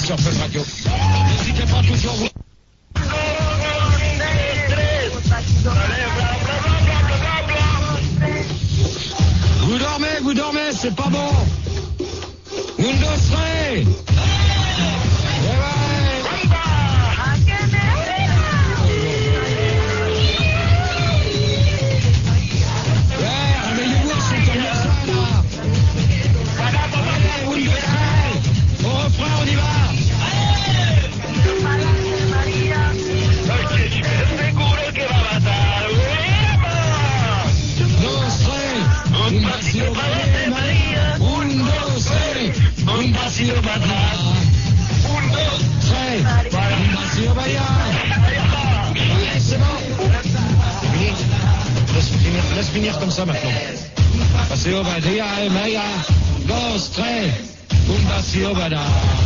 sur Fun Radio. N'hésitez pas toujours vous. Vous dormez, c'est pas bon. Un, dos, tres. Laisse finir comme ça maintenant. Paseo Badia, Maya, dos, tres, un paseo Bada.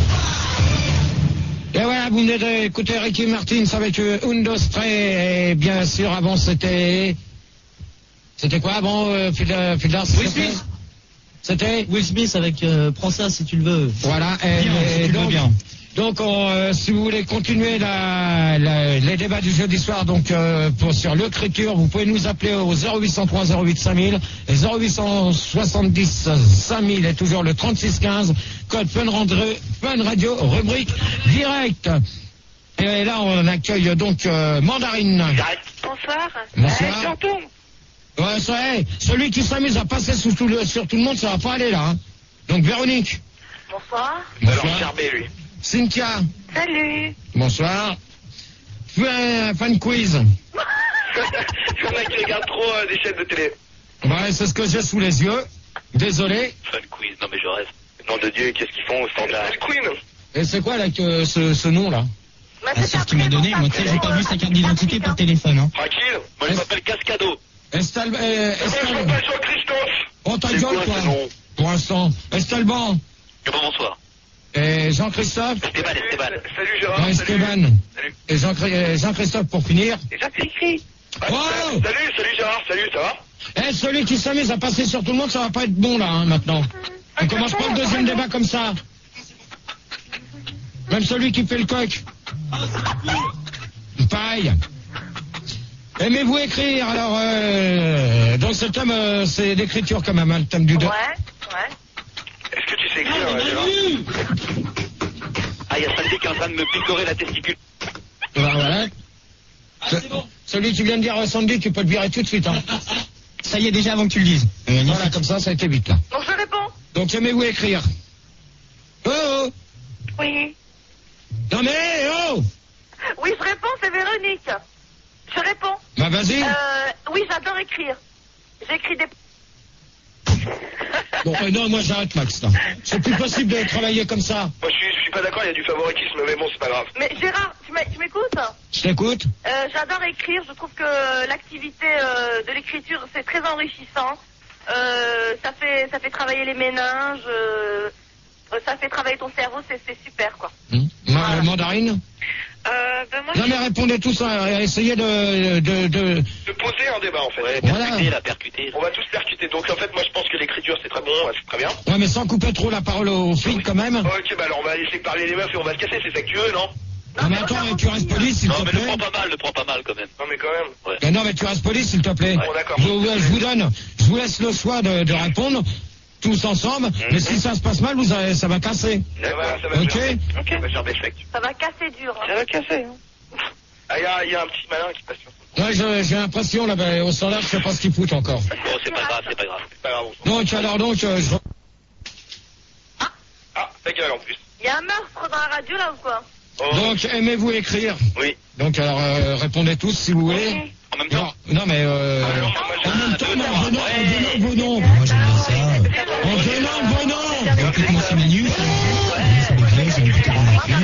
Et voilà, vous venez d'écouter Ricky Martin avec un, dos, tres, et bien sûr, avant c'était quoi avant, Fildar? Will Smith. C'était Will Smith avec Prends ça si tu le veux. Voilà, et donc, bien. Donc, si vous voulez continuer les débats du jeudi soir, donc sur l'écriture, vous pouvez nous appeler au 0803 08 5000 et 0870 5000 et toujours le 3615, code Fun Radio, rubrique direct. Et là, on accueille donc Mandarine. Bonsoir. Bonsoir. Ouais, ça est. Celui qui s'amuse à passer sur tout le monde, ça va pas aller là. Hein. Donc Véronique. Bonsoir. Alors Charbé, lui. Cynthia. Salut. Bonsoir. Fan quiz. Il y en a qui regardent trop des chaînes de télé. Ouais, c'est ce que j'ai sous les yeux. Désolé. Fun quiz, non mais je rêve. Nom de Dieu, qu'est-ce qu'ils font au standard? Queen. Et c'est quoi là que ce nom là? C'est ce qu'il m'a donné. Moi, tu sais, j'ai pas vu sa carte d'identité par téléphone. Hein. Tranquille. Moi, je m'appelle Cascado. Estelle. Moi, je m'appelle Jean-Christophe. Oh, ta C'est gueule, quoi toi. ce nom? Pour l'instant. Estelban. Bonsoir. Et Jean-Christophe. Esteban. Salut Gérard. Non, Esteban. Salut. Et Jean-Christophe pour finir. C'est Jacques-Écrit. Oh Salut Gérard, salut, ça va? Eh, celui qui s'amuse à passer sur tout le monde, ça va pas être bon là, hein, maintenant. On commence pas le deuxième débat comme ça. Même celui qui fait le coq. Pareil. Aimez-vous écrire? Alors, donc ce thème, c'est l'écriture quand même, hein, le thème du deux. Ouais. Est-ce que tu sais écrire, Gérard? Ah, il y a Sandy qui est en train de me picorer la testicule. Voilà. C'est bon. Celui qui vient de dire Sandy, tu peux le virer tout de suite. Hein. Ça y est, déjà avant que tu le dises. Voilà, comme ça a été vite là. Donc je réponds. Donc aimez-vous écrire? Oh. Oui. Non mais oh. Oui, je réponds, c'est Véronique. Je réponds. Bah vas-y. Oui, j'adore écrire. J'écris des... Bon, non, moi j'arrête Max là. C'est plus possible de travailler comme ça. Moi, je suis pas d'accord, il y a du favoritisme, mais bon, c'est pas grave. Mais Gérard, tu m'écoutes? Je t'écoute. J'adore écrire, je trouve que l'activité de l'écriture, c'est très enrichissant. Ça fait travailler les méninges, ça fait travailler ton cerveau, c'est super, quoi. Voilà. Mandarine. Moi, Non mais répondez tous, essayez de poser un débat, en fait. Ouais, voilà. Percuter. On va tous percuter. Donc, en fait, moi, je pense que l'écriture, c'est très bon, c'est très bien. Ouais, mais sans couper trop la parole aux filles, quand même. Ok, bah alors, on va laisser parler les meufs et on va se casser, c'est ça que tu veux, non? Non, mais attends, tu restes poli, s'il te plaît. Non, mais le prends pas mal, quand même. Non, mais quand même. Ouais. Mais non, mais tu restes poli, s'il te plaît. Bon, d'accord. Je vous laisse le choix de répondre, tous ensemble, mais si ça se passe mal, ça va casser. Voilà, ça va ok. Ça va casser dur. Hein. Ça va casser, hein. Ah, il y a un petit malin qui passe sur toi. Ouais, j'ai l'impression, là, au standard, je sais pas ce qu'il fout encore. Bon, c'est pas grave. C'est pas grave. Donc, alors, Ah, ta gueule, en plus. Il y a un meurtre dans la radio, là, ou quoi? Oh. Donc, aimez-vous écrire? Oui. Donc, alors, répondez tous, si vous voulez. Oui. En même temps? Non, mais en même temps, mais en donnant vos noms. Moi, j'aime bien ça. En donnant vos noms. Écoute-moi 6 minutes. Ça me plaît, j'ai plutôt remarqué.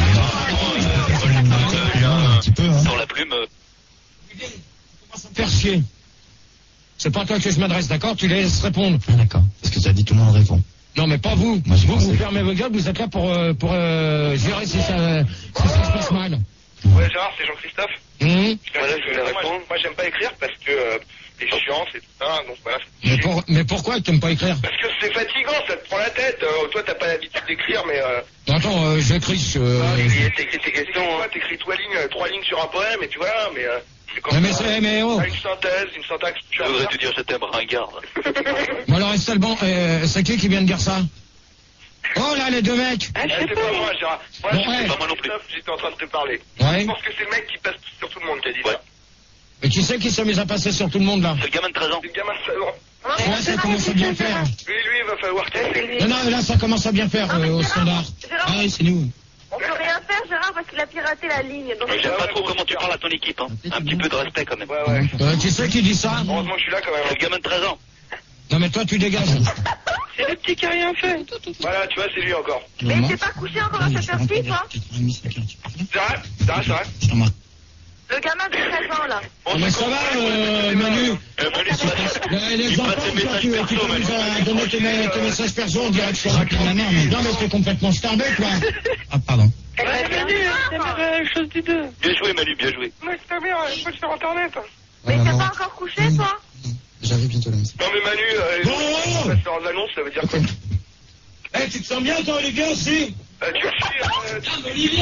Un petit peu, hein. Sur la plume. Faire chier. C'est pas à toi que je m'adresse, d'accord? Tu les laisses répondre. Ah, d'accord. Parce que ça dit tout le monde répond. Non, mais pas vous. Moi, vous fermez vos gueules, vous êtes là pour gérer si ça se passe mal. Ouais, Gérard, c'est Jean-Christophe. Mmh. Voilà, je voulais répondre. Moi, j'aime pas écrire parce que c'est chiant, c'est tout ça, donc voilà. Mais pourquoi tu n'aimes pas écrire? Parce que c'est fatigant, ça te prend la tête. Toi, t'as pas l'habitude d'écrire, mais... Attends, j'écris... T'écris tes questions, t'écris 3 lignes sur un poème, et tu vois, mais... c'est comme mais ça. mais oh. Une synthèse, une syntaxe... Je voudrais te dire, je t'aime, ringard. Bon alors, Estelle, c'est qui vient de dire ça? Oh là, les deux mecs! Ah, je sais C'est pas. pas moi, Gérard. Moi, Bon, j'étais ouais. Pas moi non plus. J'étais en train de te parler. Ouais. Je pense que c'est le mec qui passe sur tout le monde qui a dit ça. Mais qui c'est qui s'est mis à passer sur tout le monde là? C'est le gamin de 13 ans. C'est le gamin de salon. Ouais, ça commence à bien faire. Lui, il va falloir tester. Non, là, ça commence à bien faire au standard. Gérard, Ah oui, c'est nous. on peut rien faire, Gérard, parce qu'il a piraté la ligne. Donc, J'aime pas trop comment tu parles à ton équipe, hein. Un petit peu de respect quand même. Ouais. Qui c'est qui dit ça? Heureusement que je suis là quand C'est le même. gamin de 13 ans. Non, mais toi, tu dégages. c'est le petit qui a rien fait. Voilà, tu vois, c'est lui encore. Mais il s'est pas couché encore à cette heure-ci, toi? C'est vrai. Le gamin de 13 ans, là. Mais ça va, Manu? Manu, Les il enfants, passe ses toi, messages tu perso, t'amuses Manu. à donner tes messages perso en direct sur la ma mère, mais... Non, mais t'es complètement starbé, toi. Ah, pardon. Ouais, Manu, c'est la chose du deux. Bien joué, Manu, bien joué. Mais c'est pas bien, il faut sur Internet. Mais t'es pas encore couché, toi? J'arrive bientôt là, monsieur. Non, mais Manu, Bon. passe leurs annonces, ça veut dire quoi? Eh, tu te sens bien, toi, Olivier, aussi? Olivier,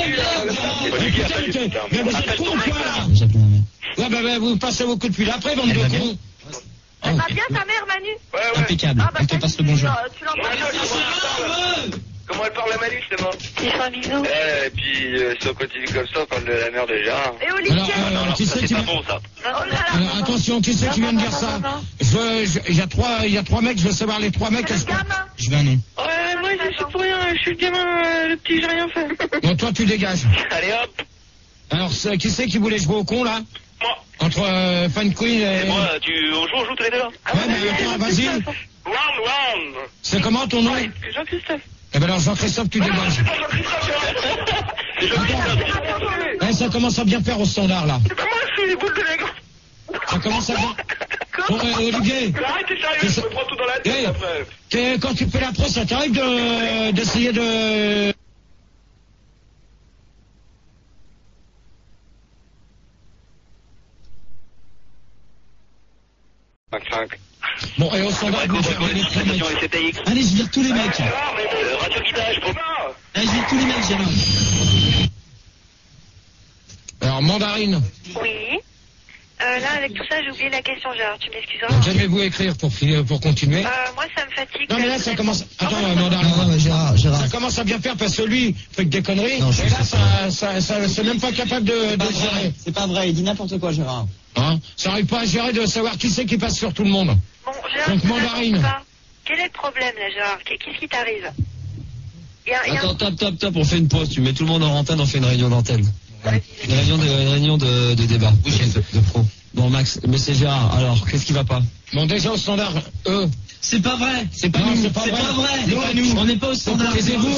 mais vous êtes cons, quoi, là? J'ai appelé ma mère. Ouais, vous passez vos coups de fil après, bande de cons. Elle va bien, ta mère, Manu? Ouais. Impeccable. Ah, bah, Elle te passe le bonjour. Tu l'entends? Comment elle parle à Manu, c'est bon? Il fait un bisou. Et puis, si on continue comme ça, on parle de la mère de Gérard. Et Olivier? Alors, qui c'est C'est qui... pas bon, ça. Oh là là. Alors, attention, qui c'est qui vient de dire ça? Il y a trois mecs, je veux savoir les trois mecs. C'est le gamin. Je veux un nom. Ouais, moi, je suis pour rien. Je suis le gamin, le petit, j'ai rien fait. Bon, toi, tu dégages. Allez hop. Alors, qui c'est qui voulait jouer au con, là? Moi. Entre Fan Queen et... Et moi, on joue tous les deux là. Ouais, mais attends, vas-y. Round. C'est comment ton nom? Jean-Christophe. Eh ben alors, Jean-Christophe, tu dégages. C'est Jean-Christophe. Eh, ça commence à bien faire au standard, là. C'est pas moi, je suis les boules de l'égo. Ça commence à bien... Bon, Olivier, Arrête, t'es sérieux, je me prends tout dans la tête après. quand tu fais la pro, ça t'arrive d'essayer de... Bon, et au standard, vous gardez les trois mecs. STX. Allez, je vire tous les mecs. Radio guidage, pour... Allez, je vire tous les mecs, Gérard. Alors, mandarine. Oui. Là, avec tout ça, j'ai oublié la question, Gérard. Tu m'excuseras. Donc, aimez-vous écrire pour continuer? Moi, ça me fatigue. Non, mais là, ça commence... Attends, mandarine. Non, mais Gérard. Ça commence à bien faire parce que lui fait que des conneries. Non, et là, c'est même pas capable de gérer. C'est pas vrai, il dit n'importe quoi, Gérard. Hein, ça n'arrive pas à gérer de savoir qui c'est qui passe sur tout le monde. Bon, Gérard, Donc, je mandarine. comprends pas. Quel est le problème, là, Gérard? Qu'est-ce qui t'arrive? Attends, top, on fait une pause. Tu mets tout le monde en antenne, on fait une réunion d'antenne. Une réunion de débat. Oui, de pro. Bon, Max, mais c'est Gérard. Alors, qu'est-ce qui va pas? Bon, déjà au standard, C'est pas vrai, c'est pas Non, nous. c'est pas vrai. C'est pas nous. On n'est pas au standard. Taisez-vous,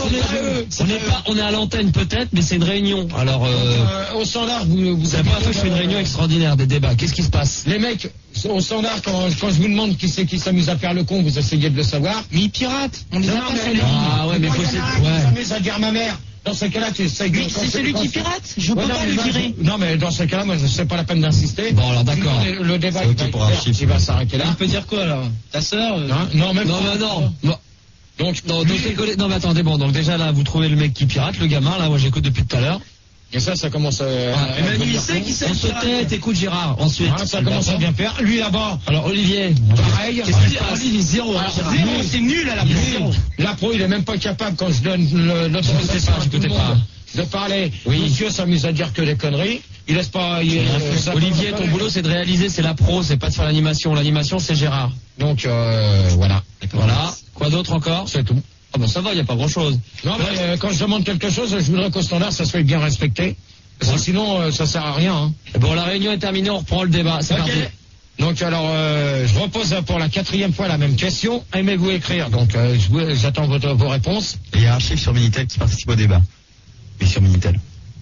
On est à l'antenne peut-être, mais c'est une réunion. Alors, au standard, vous c'est la première fois que je fais une réunion extraordinaire, des débats. Qu'est-ce qui se passe? Les mecs, au standard, quand je vous demande qui c'est qui s'amuse à faire le con, vous essayez de le savoir. Mais ils piratent. On les a pas sur les lignes. Ah ouais, mais faut Qui ouais. s'amuse à dire ma mère. Dans ce cas-là, tu sais. Mais c'est celui qui pirate. Je peux pas le virer. Non, mais dans ce cas-là, moi, c'est pas la peine d'insister. Bon, alors d'accord. Le débat, C'est ok pour un chiffre. il va s'arrêter là. Il peut dire quoi alors? Ta sœur? Non, même Non, pas. mais non. Donc, Non, non, mais attendez, bon, donc déjà là, vous trouvez le mec qui pirate, le gamin, là, moi j'écoute depuis tout à l'heure. et ça commence à... Manu, il sait qui c'est On le se pirate. tait, t'écoutes Gérard, ensuite. Ah, ça commence à bien faire. Lui, là-bas, Alors, Olivier. pareil. Qu'est-ce qui se passe? Il est zéro. Zéro, c'est nul à la pro. La pro, il est même pas capable, quand je donne l'autorisation à tout le monde de parler. Oui. Monsieur s'amuse à dire que des conneries. Il laisse pas... Olivier, ton boulot c'est de réaliser, c'est la pro, c'est pas de faire l'animation. L'animation c'est Gérard. Donc, voilà. Voilà. Quoi d'autre encore? C'est tout. Ah ben ça va, y a pas grand chose. Non, mais quand je demande quelque chose, je voudrais qu'au standard, ça soit bien respecté. Parce que sinon, ça sert à rien. Hein. Bon, la réunion est terminée, on reprend le débat. C'est Ok. parti. Donc, alors, je repose pour la 4e fois la même question. Aimez-vous écrire? Donc, j'attends vos réponses. Il y a un chef sur Minitel qui participe au débat. Mais sur Minitel.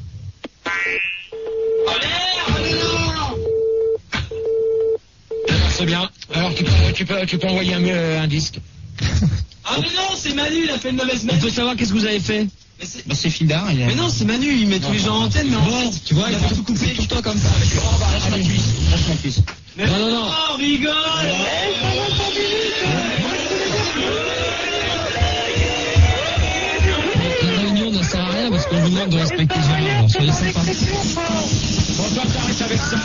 Alors, c'est bien. Alors, tu peux envoyer un disque. Ah mais non, c'est Manu, il a fait une mauvaise On messe. peut savoir qu'est-ce que vous avez fait? Bah c'est Fildar, il a... Mais non, c'est Manu, il met tous les gens en antenne, mais en fait, Tu vois, il faut tout couper tout le temps comme ça. Avec le lâche ma cuisse. Non. Oh, rigole. La réunion ne sert à rien parce qu'on vous demande de respecter Gérard. Alors, soyez sympa. Bon, toi, t'arrêtes avec ça.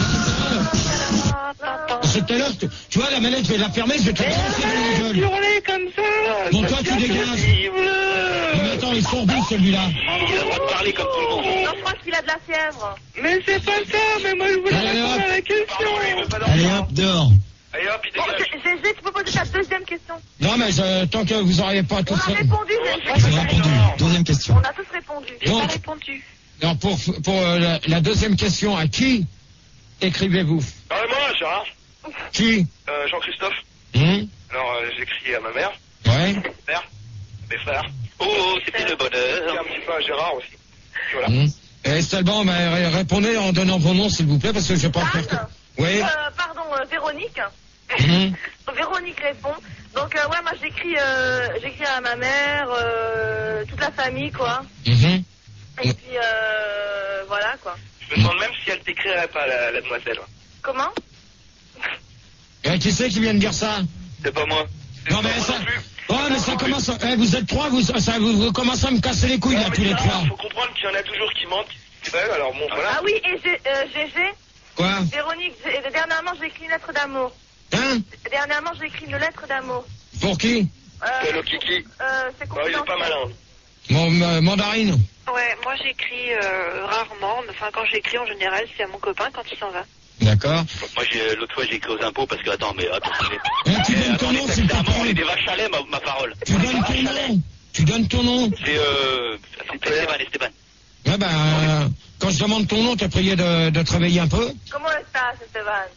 C'est tout à l'heure, tu vois, la manette, je vais la fermer, je vais te la lancer dans la gueule. Hurler comme ça. Bon, toi, tu dégages. Mais attends, il sort d'où, celui-là? Il a le droit de parler comme tout le monde. Non, je crois qu'il a de la fièvre. Mais c'est pas ça, mais moi je voulais Allez, répondre hop. à la question. Allez hop, dehors. Allez hop, il Bon, dégage. GG, tu peux poser ta deuxième question. Non, mais tant que vous n'auriez pas On tous... a répondu, J'ai GG. répondu. Deuxième question. On a tous répondu. Donc, J'ai pas répondu. non, pour la deuxième question, à qui écrivez-vous? Moi, Gérard. Qui? Jean-Christophe. Alors, j'écris à ma mère, Ouais. mère, mes frères. Oh, c'était le Et bonheur. un petit peu à Gérard aussi. Voilà. Et Estelban, répondez en donnant vos noms, s'il vous plaît, parce que je vais pas faire que... Oui. Pardon, Véronique. Mhm. Véronique répond. Donc, ouais, moi j'écris à ma mère, toute la famille, quoi. Mhm. Et puis, voilà, quoi. Je me demande même si elle t'écrirait pas, la demoiselle. Comment? Qui c'est qui vient de dire ça? C'est pas moi. Non, mais ça... Oh, mais ça commence... vous êtes trois, vous commencez à me casser les couilles, là, tous les trois. Il faut comprendre qu'il y en a toujours qui mentent. Alors bon, voilà. Ah oui, et GG, Quoi? Véronique, dernièrement j'ai écrit une lettre d'amour. Hein? Dernièrement j'ai écrit une lettre d'amour. Pour qui? Hello Kiki. C'est Il est pas malin. Mon mandarine. Ouais, moi j'écris rarement, mais enfin quand j'écris en général c'est à mon copain quand il s'en va. D'accord. Moi, l'autre fois, j'ai écrit aux impôts parce que, attends. Tu donnes ton nom, s'il te on est plaît. des vaches à lait, ma parole. Tu donnes ton nom. Tu donnes ton nom. C'est Esteban. Ouais, ben, quand je demande ton nom, t'as prié de te réveiller un peu. Comment estás, Esteban?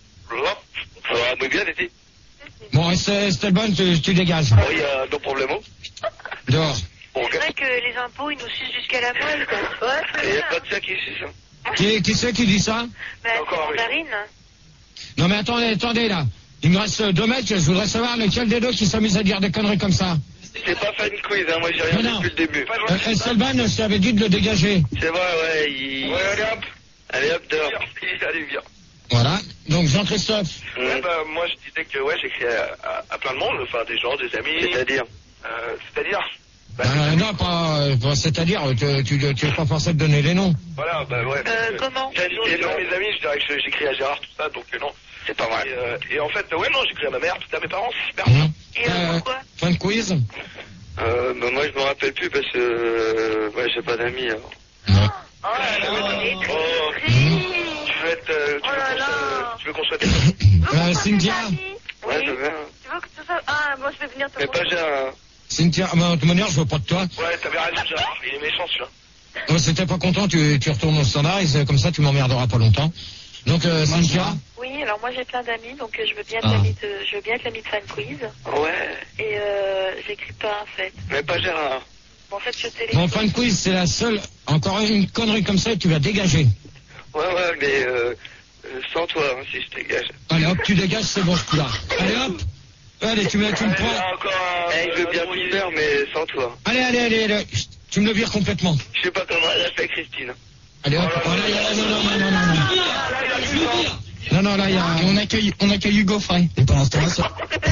Muy bien, ici. Bon, Estelban, tu dégages. Oui, no problemo. Dehors. C'est vrai que les impôts ils nous sucent jusqu'à la moelle, quoi. Ouais, Il n'y a pas de ça qui suce, ça. Qui c'est qui dit ça? Bah, c'est mandarine. Non, mais attendez, là. Il me reste 2 mètres, je voudrais savoir lequel des deux qui s'amuse à dire des conneries comme ça. C'est pas fan quiz, hein, moi j'ai rien dit depuis le début. Estelban, je t'avais dit de le dégager. C'est vrai, ouais, Ouais, allez hop. Allez hop, dehors. Allez, viens. Voilà. Donc, Jean-Christophe. Ouais, bah, moi je disais que, ouais, j'écris à plein de monde, enfin, des gens, des amis. C'est-à-dire Non, pas c'est-à-dire, tu n'es pas forcé de donner les noms. Voilà, bah ouais. Comment? Et dans mes amis, je dirais que j'écris à Gérard, tout ça, donc non. C'est pas mal. Et en fait, ouais, non, j'écris à ma mère, tout à mes parents, c'est super. Et pourquoi? Fin de quiz. Bah, moi je me rappelle plus parce que ouais, j'ai pas d'amis. Alors. Oh là là, il est Oh, triste. tu veux être. Oh là là. Tu veux qu'on soit des. Cynthia. Oui. Ouais, je veux. Tu veux que tu sois... Ah, moi je vais venir te Mais pas Gérard. Cynthia, de toute manière, je veux pas de toi. Ouais, t'avais raison, Gérard. Il est méchant, celui-là. Si t'es pas content, tu retournes au standard, et comme ça, tu m'emmerderas pas longtemps. Donc, Cynthia. Oui, alors moi j'ai plein d'amis, donc je veux bien être l'ami de Fan Quiz. Ouais. Et j'écris pas en fait. Mais pas Gérard. Bon, en fait je téléphone. Mon fan quiz, c'est la seule. Encore une connerie comme ça, et tu vas dégager. Ouais, mais sans toi, hein, si je dégage. Allez hop, tu dégages, c'est bon ce coup-là. Allez hop. Allez, tu me prends. Je veux bien tout faire, mais sans toi. Allez. Tu me le vires complètement. Je sais pas comment elle a fait, Christine. Allez hop. Non, là, il y a... On accueille Hugo Frey. Et pendant ce temps-là, sur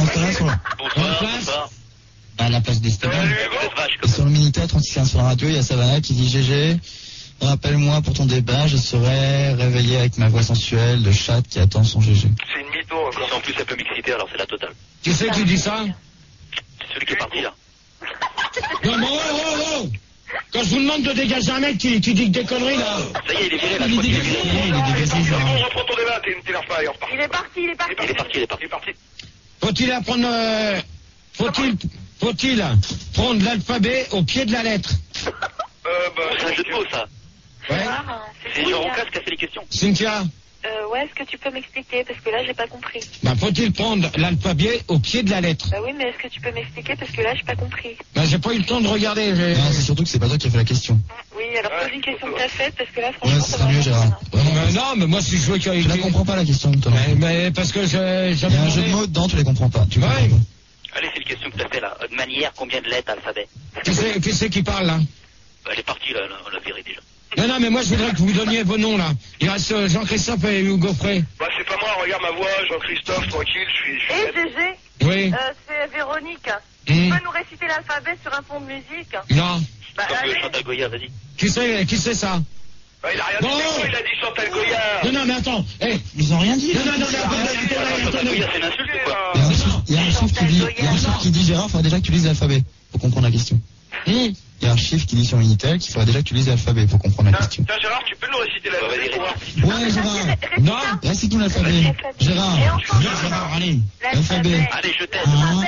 à la place d'Esteban. Sur le Minitel 3615 sur la radio, il y a Savannah qui dit GG. Rappelle-moi pour ton débat, je serai réveillé avec ma voix sensuelle de chatte qui attend son GG. C'est une mytho encore. En plus, elle peut m'exciter, alors c'est la totale. Qui c'est qui dit ça? C'est celui qui est parti là. Non, mais oh. Quand je vous demande de dégager un mec qui dit que des conneries, là. Ça y est, il est viré là. Il est dégagé. On reprend ton débat, t'énerves pas, allez, on repart. Il est parti. Il est parti. Faut-il apprendre... Faut-il prendre l'alphabet au pied de la lettre? C'est un jeu de mots, ça. Ouais. C'est genre on casse casser les questions. Cynthia? Ouais, est-ce que tu peux m'expliquer? Parce que là, j'ai pas compris. Faut-il prendre l'alphabet au pied de la lettre? Bah oui, mais est-ce que tu peux m'expliquer? Parce que là, j'ai pas compris. J'ai pas eu le temps de regarder. Non, c'est surtout que c'est pas toi qui as fait la question. Oui, alors pose une question que t'as faite, parce que là, franchement, Ouais, ça c'est va mieux, rien. Gérard. Non, mais moi, si je veux qu'il y ait... Tu la comprends pas la question, toi. Mais parce que Il y a un jeu de mots dedans, tu les comprends pas. Tu comprends Ouais. pas. Allez, c'est une question que t'as fait là. De manière, combien de lettres alphabet? Qui c'est qui parle, là? Elle est partie là, on l'a virée déjà. Non, mais moi je voudrais que vous donniez vos noms là. Il reste Jean-Christophe et Hugo Frey. Bah c'est pas moi, regarde ma voix, Jean-Christophe, tranquille, je suis... Et GG, Oui. c'est Véronique. Tu peux nous réciter l'alphabet sur un fond de musique? Non. Bah, allez. Chantal Goya, vas-y. Qui c'est ça? Bah, il a rien dit, il a dit Chantal Goya. Non, mais attends. Ils ont rien dit. Non, attendez. C'est une insulte ou quoi? Il y a un chiffre qui dit Gérard, il faudrait déjà que tu lises l'alphabet pour comprendre la question. Il y a un chiffre qui dit sur Minitel qu'il faudrait déjà que tu lises l'alphabet pour comprendre la question. Tiens Gérard, tu peux nous réciter l'alphabet pour voir? Ouais, Gérard. Non, récite-nous l'alphabet. Gérard. Gérard, allez. L'alphabet. Allez, je t'aide. Non,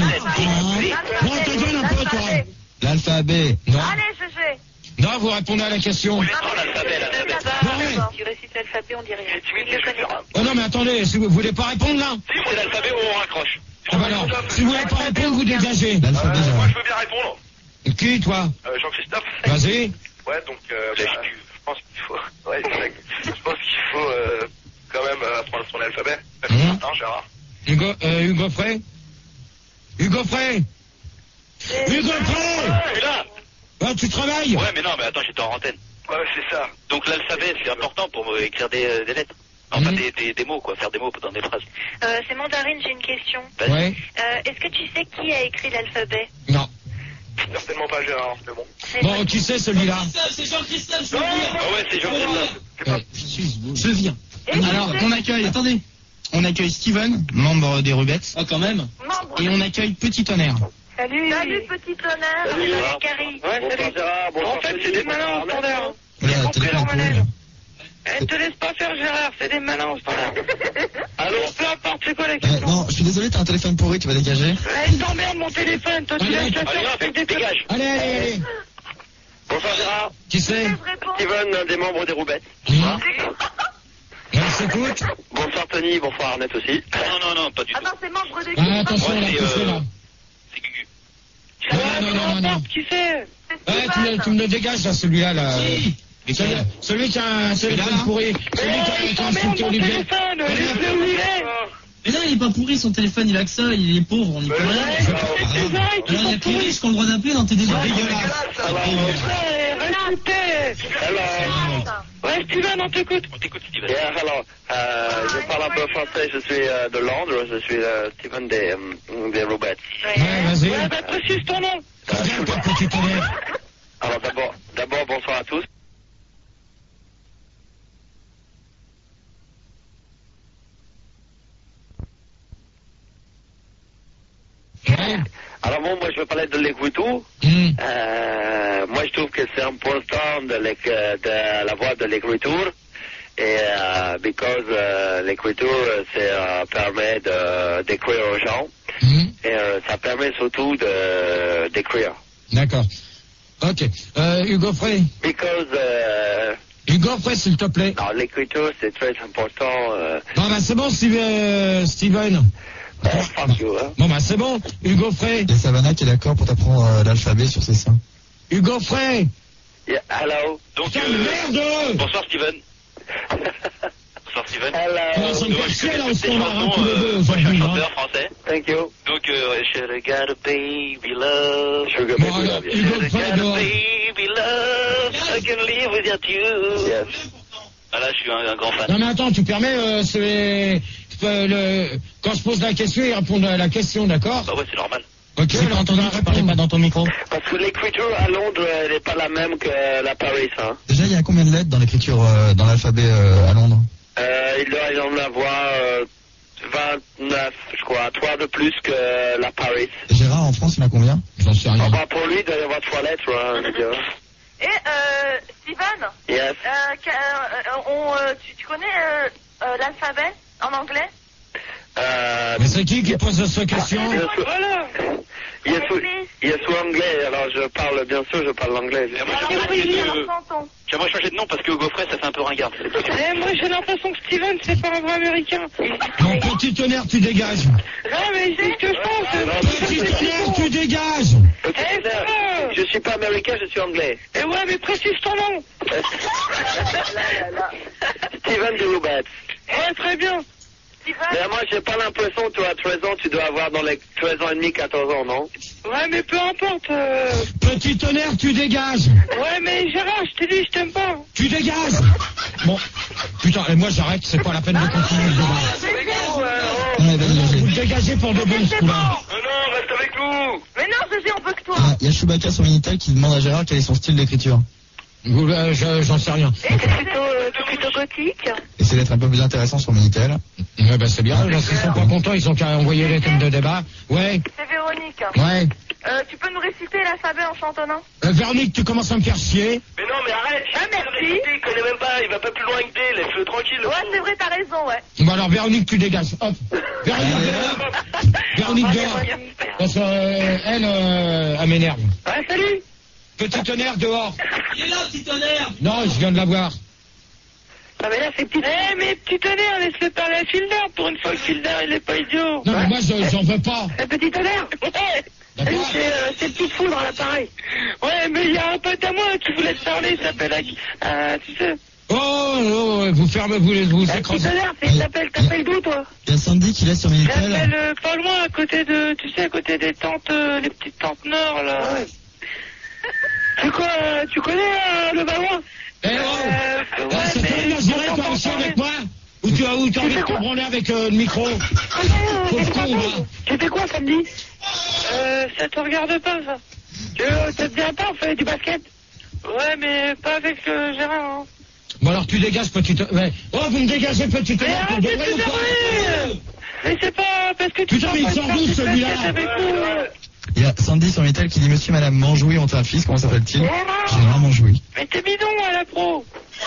te donne un peu, toi. L'alphabet. Non. Allez, GG. Non, vous répondez à la question. L'alphabet. Tu récites l'alphabet, on dit rien. Il le connaît pas. Oh non, mais attendez, si vous voulez pas répondre là. Si c'est l'alphabet où on raccroche. Ah bah alors, si vous voulez pas répondre, vous dégagez. L'alphabet, Moi Gérard. je veux bien répondre. Qui, toi? Jean-Christophe. Vas-y. Ouais, donc je pense qu'il faut... Ouais, exact. Je pense qu'il faut quand même apprendre son alphabet. Hein, Gérard? Hugo Frey? Hugo Frey! Hugo Frey! Je suis là. Ah, tu travailles? Ouais, mais non, mais attends, j'étais en antenne. Ouais, c'est ça. Donc l'alphabet, c'est important pour écrire des lettres. Enfin, des mots, quoi, faire des mots dans des phrases. C'est Mandarine, j'ai une question. Ouais. Est-ce que tu sais qui a écrit l'alphabet? Non. Certainement pas Gérard, mais bon. Bon, qui c'est celui-là? C'est Jean-Christophe, je Ah ouais, c'est Jean-Christophe. Je viens. Alors, on accueille, attendez. On accueille Steven, membre des Rubettes. Ah, quand même. Et on accueille Petit Tonnerre. Salut. Salut, petit tonnerre. Salut, Carrie. Ouais, salut Gérard. Bonsoir, En fait, c'est des malins en standard. Voilà, téléphone pour eux. Ne te laisse pas faire, Gérard, c'est des malins en standard. Allô? Peu importe, c'est quoi la question? Non, je suis désolé, t'as un téléphone pourri, tu vas dégager. Il t'emmerde mon téléphone, toi tu Allez, lâches la Allez, faire avec des dégage. Allez. Bonsoir Gérard. Qui c'est? Steven, un des membres des Roubettes. S'écoute. Bonsoir Tony, bonsoir Arnett aussi. Non, pas du tout. Attends, c'est membre de Ah, attention, là, Ouais, touchez là. C'est Gugu. Non. Qui c'est? Ouais, tu me le dégages, là, celui-là, là. Celui qui a un téléphone pourri. Celui qui a insulté Olivier. Laisse-le où il est. Mais non, il est pas pourri, son téléphone, il a que ça, il est pauvre, on n'y peut rien. Alors, il y a que les riches qui ont le droit d'appeler dans tes débats. Ouais, Steven, on t'écoute. On t'écoute, Steven. Yeah, hello. Je parle un peu français, je suis de Londres, je suis Steven des Roubettes. Ouais, vas-y. Ouais, bah précise ton nom. Regarde ton petit tonnerre. Alors d'abord, bonsoir à tous. Ouais. Alors bon, moi je veux parler de l'écriture. Moi je trouve que c'est important de la voix de l'écriture. Et because l'écriture permet d'écrire aux gens. Et ça permet surtout d'écrire. D'accord. Ok. Hugo Frey. Because Hugo Frey, s'il te plaît. non, l'écriture c'est très important. Non, bah c'est bon, Steven. Fuck you, hein. Bon, bah c'est bon. Hugo Frey. Il y a Savannah qui est d'accord pour t'apprendre l'alphabet sur ses seins. Hugo Frey. Yeah, hello. Donc, Putain, merde. bonsoir Steven. Bonsoir Steven. Alors, ça me fait chier là, on se Moi, marre tous les deux je suis un aujourd'hui. chanteur français. Thank you. Donc, Shoulda got a baby love. Sugar Bon, baby alors, love, yes. Hugo Shoulda Frey got a dehors. baby love. I can live without you. Yes. Voilà, je suis un grand fan. Non, mais attends, tu permets, quand je pose la question, il répond à la question, d'accord? Bah ouais, c'est normal. Ok, J'ai pas entendu, tu parlais pas dans ton micro. Parce que l'écriture à Londres, elle n'est pas la même que la Paris, hein. Déjà, il y a combien de lettres dans l'écriture, dans l'alphabet à Londres? Il doit y en avoir 29, je crois, 3 de plus que la Paris. Et Gérard, en France, il y en a combien? J'en sais rien. Ah bah pour lui, il doit y avoir 3 lettres, hein, je veux dire. Et Steven, Yes. tu connais l'alphabet en anglais? Mais c'est qui pose cette question? Voilà. Il est sous anglais, alors je parle, bien sûr, je parle l'anglais. Moi, Alors, changer de nom parce que Hugo Frey, ça fait un peu ringard. Moi j'ai l'impression que Steven c'est pas un vrai américain. Mon petit tonnerre, tu dégages. Non mais c'est ce que je pense. Petit tonnerre, tu dégages. Je suis pas américain, je suis anglais. Et ouais mais précise ton nom. Steven de Roubettes. Ouais très bien. Mais moi, j'ai pas l'impression que tu as 13 ans, tu dois avoir dans les 13 ans et demi, 14 ans, non? Ouais, mais peu importe. Petit tonnerre, tu dégages. Ouais, mais Gérard, je t'ai dit, je t'aime pas. Tu dégages. Bon. Putain, et moi j'arrête, c'est pas la peine de continuer le débat. Vous le dégagez pour de bon, ce coup-là. Non, reste avec nous. Mais non, Gégé, on veut que toi. Il y a Chewbacca sur Minitel qui demande à Gérard quel est son style d'écriture. J'en sais rien. Et c'est plutôt gothique. Essaye d'être un peu plus intéressant sur Minitel. Ouais, bah c'est bien. S'ils sont pas contents, ils ont qu'à envoyer les thèmes de débat. Ouais. C'est Véronique. Ouais. Tu peux nous réciter l'alphabet en chantonnant? Véronique, tu commences à me faire chier. Mais non, mais arrête. Merci. Il connaît même pas, il va pas plus loin que D, laisse-le tranquille. Ouais, c'est vrai, t'as raison, ouais. Bon alors, Véronique, tu dégages. Hop. Véronique dehors. Parce elle m'énerve. Ouais, salut. Petit tonnerre dehors. Il est là, petit tonnerre. Non, je viens de la voir. Ah, mais là, c'est petit. Eh, mais petit tonnerre, laisse-le parler à Filder. Pour une fois que Filder, il est pas idiot. Non, mais moi, j'en veux pas. Petit tonnerre. Ouais. D'accord. C'est petite foudre à l'appareil. Ouais, mais il y a un pote à moi qui voulait te parler, il s'appelle tu sais. Oh, vous fermez, vous Petit écrasez. tonnerre, t'appelles d'où, toi? Il y a Sandy qui laisse sur Minitel. J'appelle pas loin, à côté de, tu sais, à côté des tantes, les petites tantes nord, là. Ouais. Tu connais le ballon? Eh oh, c'est toi qui as géré toi aussi avec moi? Ou tu as envie de te branler avec le micro? Pauvre con, va. Tu fais quoi samedi? Ça te regarde pas, ça. Ça te dirait pas, on fait du basket? Ouais, mais pas avec Gérard, hein. Bon alors tu dégages, petit... Ouais. Oh, vous me dégagez, petit... Mais arrêtez de t'énerver. Mais c'est pas parce que tu... Putain, mais il sort d'où, celui-là? Il y a Sandy sur Minitel qui dit Monsieur et Madame Manjoui ont un fils, comment s'appelle-t-il? Gérard Manjoui. Mais t'es bidon à la pro.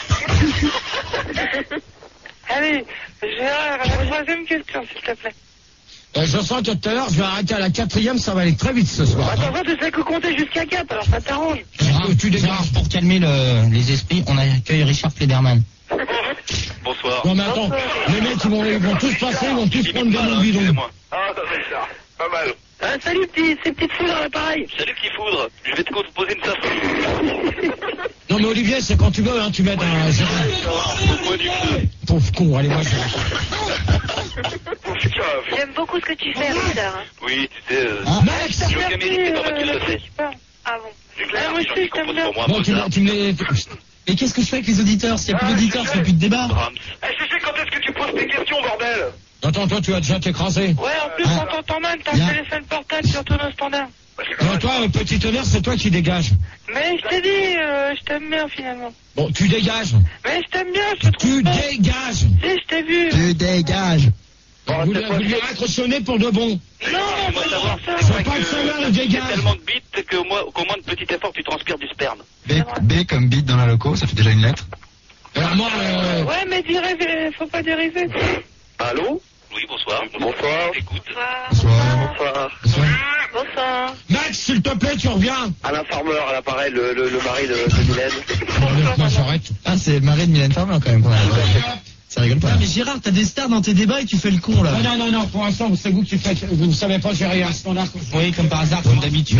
Allez, Gérard, la troisième question, s'il te plaît. Je sens que tout à l'heure, je vais arrêter à la 4e, ça va aller très vite ce soir. Attends, tu sais que compter jusqu'à 4, alors ça t'arrange. Tu dégages. Pour calmer les esprits, on accueille Richard Flederman. Bonsoir. Non mais attends, les mecs ils vont tous passer, ils vont tous prendre des noms bidons. Ah, ça fait ça. Pas mal. Salut, ces petites foudres à l'appareil. Salut petit foudre, je vais te composer une symphonie. Non mais Olivier, c'est quand tu veux, hein, tu m'aides un Gérard. Moi du feu. Pauvre con, allez moi je... J'aime beaucoup ce que tu fais, Richard. Oui, tu sais, Max, si aucun mérite, c'est pas moi qui le fais. Ah bon? Moi aussi, je t'aime bien. Bon, tu me les... Mais qu'est-ce que je fais avec les auditeurs? S'il n'y a plus d'auditeurs, il n'y a plus de débat. Eh, je sais quand est-ce que tu poses tes questions, bordel? Attends, toi tu as déjà t'écraser. Ouais, en plus, on t'entend mal, t'as un téléphone portable sur ton standard. Non, toi, petit tonnerre, c'est toi qui dégages. Mais je t'ai dit, je t'aime bien finalement. Bon, tu dégages. Mais je t'aime bien, je te Tu trouve pas. dégages. Si, je t'ai vu. Tu dégages. Vous lui raccrochonnez pour de bon. Non, Moi savoir, Je veux pas le savoir, il il y a dégage. tellement de bits qu'au moins de petit effort, tu transpires du sperme. B comme bit dans la loco, ça fait déjà une lettre. Alors moi, Ouais, mais faut pas dériver. Allô? Oui, bonsoir. Bonsoir. Écoute. Bonsoir. Bonsoir. Max, s'il te plaît, tu reviens. Alain Farmer à l'appareil, le mari de Mylène. Moi j'arrête. Ah, c'est le mari de Mylène Farmer quand même. Ça rigole pas. Non, mais Gérard, t'as des stars dans tes débats et tu fais le con, là. Non, pour l'instant, c'est vous qui faites. Vous ne savez pas gérer un standard. Oui, comme par hasard, comme d'habitude.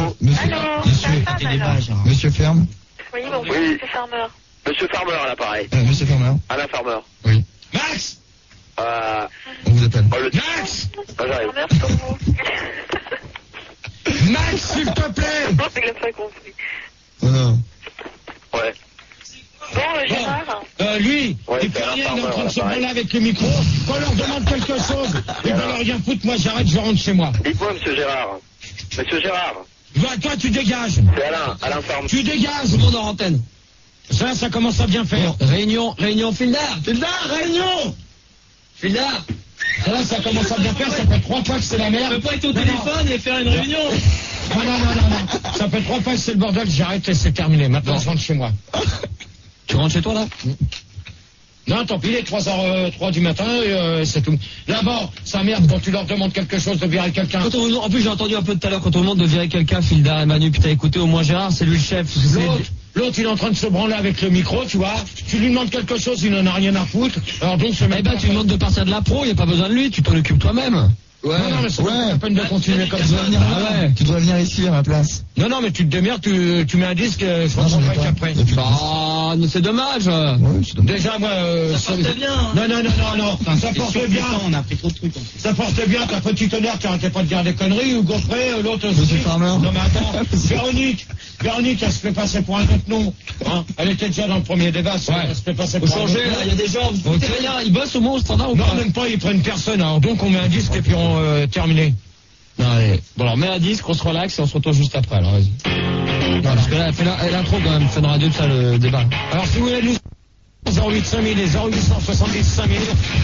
Monsieur Ferme. Oui, bonjour, Oui. c'est Farmer. Monsieur Farmer à l'appareil. Monsieur Farmer. Alain Farmer. Oui. Max, On vous appelle. Max, j'arrive. Farmer, c'est comme vous. Max, s'il te plaît. Non, c'est que j'ai pas compris. Oh non. Ouais. Bon, Gérard. Lui, Ouais, il c'est fait Alain rien, il est en Farmer, train de se pareil. branler avec le micro. Quand on leur demande quelque chose, ils veulent rien foutre. Moi, j'arrête, je rentre chez moi. Dites-moi, monsieur Gérard. Monsieur Gérard. Toi, tu dégages. C'est Alain Farmer. Tu dégages. Tout le monde en antenne. Ça commence à bien faire. Réunion, Filder. Réunion. Filder. Là, ça commence à bien faire. Ça fait 3 fois que c'est la merde. Tu peux pas être au téléphone et faire une réunion. Non. Ça fait 3 fois que c'est le bordel. J'arrête et c'est terminé. Maintenant, je rentre chez moi. Tu rentres chez toi, là? Non, tant pis, il est 3h03 du matin, c'est tout. Là-bas, ça merde quand tu leur demandes quelque chose de virer quelqu'un. En plus, j'ai entendu un peu tout à l'heure, quand on demande de virer quelqu'un, Filder et Manu, putain, écoutez, au moins Gérard, c'est lui le chef. L'autre, il est en train de se branler avec le micro, tu vois. Tu lui demandes quelque chose, il n'en a rien à foutre. Alors donc, ce mec. Eh ben, tu lui demandes de partir de la pro, il n'y a pas besoin de lui, tu t'en occupes toi-même. Ouais, non, mais c'est pas la peine de continuer comme ça. Tu dois venir ici à ma place. Non, mais tu te démerdes, tu mets un disque, je reprends le mic après. Bah, c'est dommage. Déjà, moi, ça porte bien. Non, ça porte bien. On a pris trop de trucs. Ça porte bien, ta petite honneur, tu arrêtais pas de dire des conneries, ou Godfrey, l'autre aussi. Monsieur Farmer. Non, mais attends, Véronique, elle se fait passer pour un autre nom. Hein, elle était déjà dans le premier débat, elle se fait passer pour un autre nom. Il y a des gens, vous foutez rien, ils bossent au moins au standard ou pas? Non, même pas, ils prennent personne, alors donc on met un disque et puis on terminé. Non, allez. Bon, alors mets un disque, on se relaxe et on se retrouve juste après, alors vas-y. Voilà. Parce que là, elle fait l'intro quand même, Fun Radio, ça, le débat. Alors si vous voulez nous 08 5000 et 0870 5000.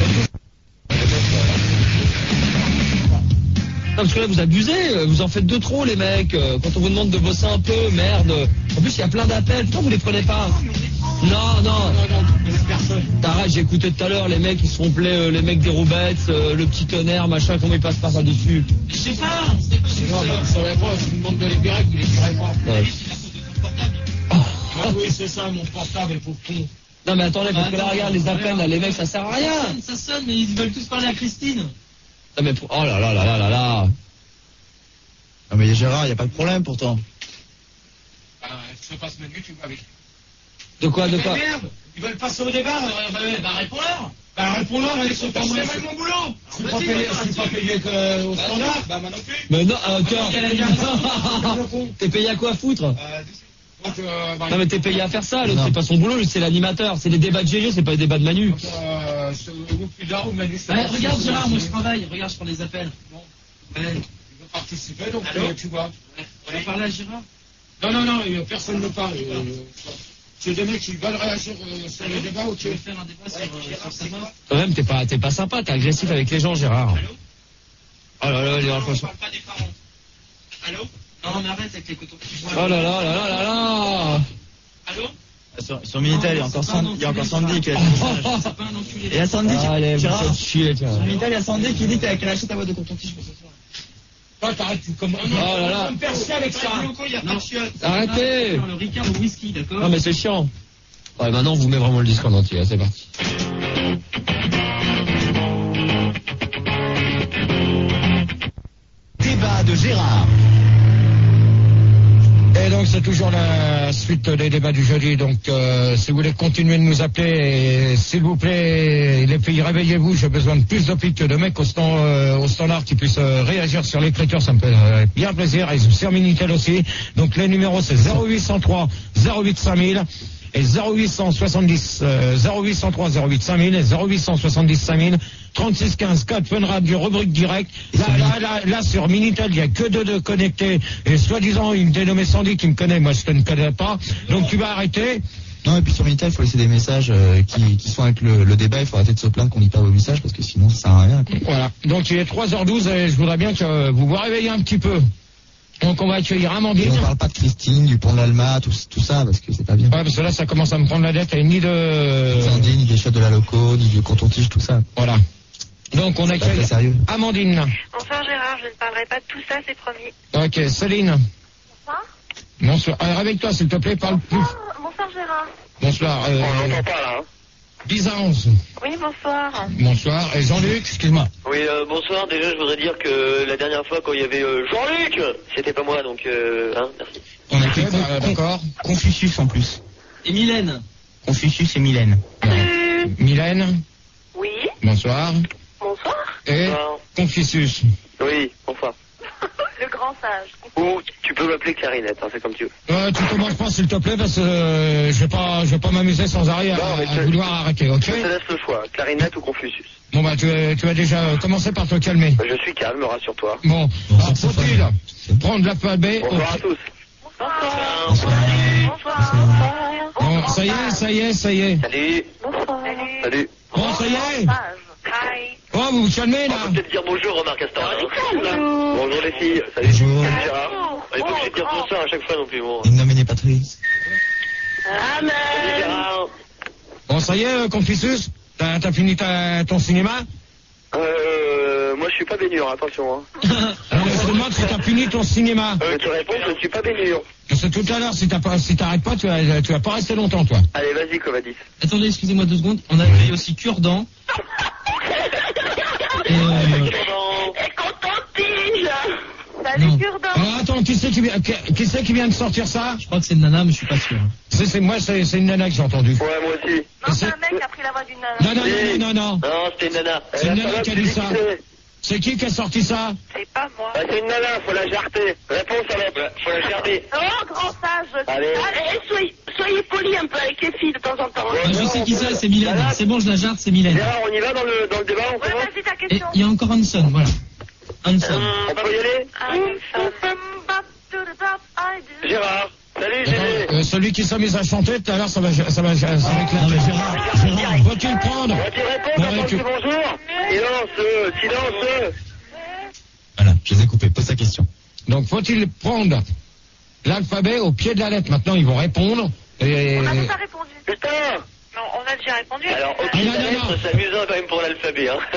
Non, parce que là, vous abusez, vous en faites de trop, les mecs. Quand on vous demande de bosser un peu, merde. En plus, il y a plein d'appels. Pourquoi vous les prenez pas? Non. T'arrêtes, j'ai écouté tout à l'heure, les mecs, ils se font plaisir, les mecs des Roubettes, le petit tonnerre, machin, comment ils passent par ça dessus? Je sais pas. Non, ça va pas, je vous demande de les virer, vous les virez pas. Ouais. Oui, c'est ça, mon portable est pour con. Non, mais attendez, parce que là, regarde, les appels, là, les mecs, ça sert à rien. Ça sonne, mais ils veulent tous parler à Christine. Non, mais oh là là. Non, mais Gérard, y a pas de problème pourtant. Je passe ma nuit, tu vois avec. De quoi? Merde, ils veulent passer au débat, réponds-leur. Réponds-leur, ils sont pas moi. C'est mon boulot. Je suis pas payé au standard. Bah, moi non plus. Mais non, t'es payé à quoi foutre? Non, mais t'es payé à faire ça, l'autre, c'est pas son boulot, c'est l'animateur. C'est les débats de GG, c'est pas les débats de Manu. Regarde, Gérard, moi je travaille. Regarde, je prends les appels. Bon. Il veut participer, donc tu vois. On va parler à Gérard? Non, personne ne parle. C'est des mecs qui veulent réagir sur les débats ou tu veux faire un débat sur ça? Quand même, t'es pas sympa, t'es agressif avec les gens, Gérard. Oh là là, les rapprochements. On parle pas des parents. Allô? Non, mais arrête avec les cotons. Oh là là. Allô? Sur Minitel, il y a encore Sandy qui a dit ça. Il y a Sandy qui Gérard, chier, tiens. Sur Minitel, il y a Sandy qui dit qu'elle achète ta boîte de coton-tige pour ce soir. Toi, t'arrêtes, tu commences. Oh là là. Tu me percer avec ça. Arrêtez. Le Ricard au whisky, d'accord? Non, mais c'est chiant. Ouais, maintenant, on vous met vraiment le disque en entier, c'est parti. Débat de Gérard. Et donc c'est toujours la suite des débats du jeudi. Donc si vous voulez continuer de nous appeler, s'il vous plaît, les filles, réveillez-vous. J'ai besoin de plus de filles que de mecs au standard qui puissent réagir sur l'écriture. Ça me fait bien plaisir. Et sur Minitel aussi. Donc les numéros c'est 0803 08 5000 et 0870 0803 08 5000 et 0870 5000 36 15 4 Fun Radio rubrique direct. Là sur Minitel il n'y a que deux connectés et soi-disant une dénommée Sandy qui me connaît, moi je ne connais pas, donc tu vas arrêter. Non, et puis sur Minitel il faut laisser des messages qui sont avec le débat. Il faut arrêter de se plaindre qu'on lit pas vos messages parce que sinon ça sert à rien, quoi. Voilà, donc il est 3h12 et je voudrais bien que vous vous réveillez un petit peu. Donc on va accueillir Amandine. Et on parle pas de Christine, du pont de l'Alma, tout ça, parce que c'est pas bien. Ouais, parce que là ça commence à me prendre la tête et ni de Sandy, ni des chefs de la loco, ni du coton-tige, tout ça. Voilà. Donc on accueille Amandine. Bonsoir Gérard, je ne parlerai pas de tout ça, c'est promis. Ok, Céline. Bonsoir. Bonsoir. Réveille-toi s'il te plaît, parle plus. Bonsoir Gérard. Bonsoir. On n'entend pas là. 10 à 11. Oui, bonsoir. Bonsoir. Et Jean-Luc, excuse-moi. Oui, bonsoir. Déjà, je voudrais dire que la dernière fois, quand il y avait Jean-Luc, c'était pas moi, donc, merci. On a d'accord. Confucius en plus. Et Mylène. Confucius et Mylène. Mylène. Oui. Bonsoir. Bonsoir. Et Bonsoir. Confucius. Oui, bonsoir. Le grand sage. Ou tu peux m'appeler Clarinette, hein, c'est comme tu veux. Tu commences pas s'il te plaît parce que je vais pas m'amuser sans arrêt à vouloir arrêter, ok? Je te laisse le choix, Clarinette ou Confucius. Bon bah tu as déjà commencé par te calmer. Je suis calme, rassure-toi. Bon, alors faut-il prendre l'alphabet? Bonsoir à tous. Bonsoir. Bonsoir. Bon, ça y est. Salut. Bonsoir. Salut. Bon, ça y est. Hi. Oh, vous vous calmez là. On peut peut-être dire bonjour, remarque Astor. Bonjour. Bonjour les filles. Salut. Bonjour. Salut Gérard. Il faut que je dire bonsoir à chaque fois non plus. Bon. In nomine Patris. Amen. Salut Gérard. Bon, ça y est, Confucius, t'as fini ton cinéma? Moi je suis pas baignure, attention. Hein. Alors, je te demande si t'as fini ton cinéma. Je te réponds, je ne suis pas baignure. Parce que tout à l'heure, si t'arrêtes pas, tu vas pas rester longtemps, toi. Allez, vas-y, Covadis. Attendez, excusez-moi 2 secondes. On a accueilli aussi Cure-Dent. Et les cure-dents. Alors attends, qui c'est qui vient de sortir ça? Je crois que c'est une nana, mais je suis pas sûr. Moi, c'est une nana que j'ai entendue. Ouais, moi aussi. Non, c'est un mec qui a pris la voix d'une nana. Non. Non, c'était une nana. C'est une nana qui a dit ça. C'est qui a sorti ça? C'est pas moi. Bah, c'est une nana, faut la jarter. Réponse à l'autre. Faut la jarter. Oh, grand sage. Allez, soyez polis un peu avec les filles de temps en temps. Je sais qui c'est Mylène. C'est bon, je la jarte, c'est Mylène. Gérard, on y va dans le débat, on Ouais, commence. vas-y, ta Et question. il y a encore Hanson, voilà. Hanson. On peut y aller? Gérard. Salut, Gérard. Celui qui s'est mis à chanter tout à l'heure, ça va éclater. Non, mais Gérard, faut-il prendre? Tu réponds, t'as dit bonjour? Silence. Voilà, je les ai coupés. Pose ta question. Donc, faut-il prendre l'alphabet au pied de la lettre? Maintenant, ils vont répondre. Et... On n'a pas répondu. Putain! Non, on a déjà répondu. Alors, au pied de la lettre, c'est amusant quand même pour l'alphabet, hein.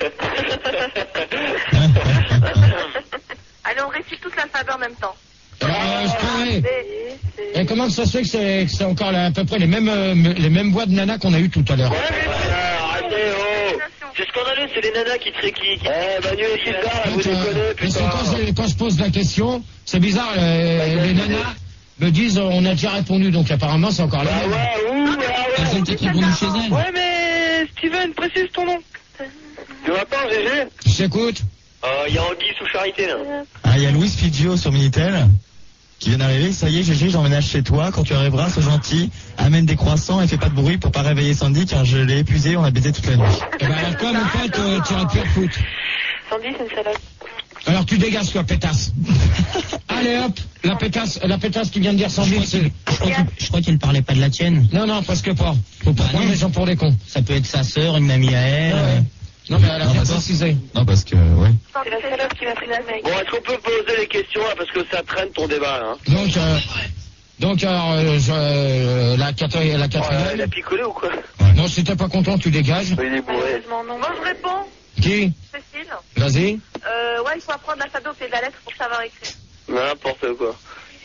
Allez, on récite tous l'alphabet en même temps. Alors, je prendrai. Et comment ça se fait que c'est encore à peu près les mêmes voix de nana qu'on a eu tout à l'heure? Arrêtez, oh! C'est scandaleux, c'est les nanas qui... Manu et Sylvain, vous déconnez, Parce putain. que quand je pose la question, c'est bizarre, les nanas me disent on a déjà répondu, donc apparemment c'est encore là. Elles ont peut-être répondu chez elles. Ouais, mais Steven, précise ton nom. Tu m'attends, GG? Je t'écoute. Il y a Anguille sous charité, là. Ah, il y a Louis Figgio sur Minitel qui vient d'arriver. Ça y est, GG, j'emménage chez toi. Quand tu arriveras, sois gentil. Amène des croissants et fais pas de bruit pour pas réveiller Sandy car je l'ai épuisé, on a baisé toute la nuit. Eh ben alors toi, mon pote, tu aurais pu le foutre. Sandy, c'est une salade. Alors tu dégages toi, pétasse. Allez hop, la pétasse qui vient de dire Sandy, c'est... Je crois qu'elle parlait pas de la tienne. Non, presque pas. Faut pas prendre les gens pour des cons. Ça peut être sa sœur, une amie à elle. Non, mais elle a bien précisé. Non, parce que, ouais. C'est la salope qui m'a pris la mec. Bon, est-ce qu'on peut poser les questions, là, parce que ça traîne ton débat, là, hein? Donc alors, la quatrième... Elle a picolé ou quoi? Non, si t'es pas content, tu dégages. Il est bourré. Moi, je réponds. Qui? Cécile. Vas-y. Ouais, il faut apprendre l'alphabet au pied de la lettre pour savoir écrire. N'importe quoi.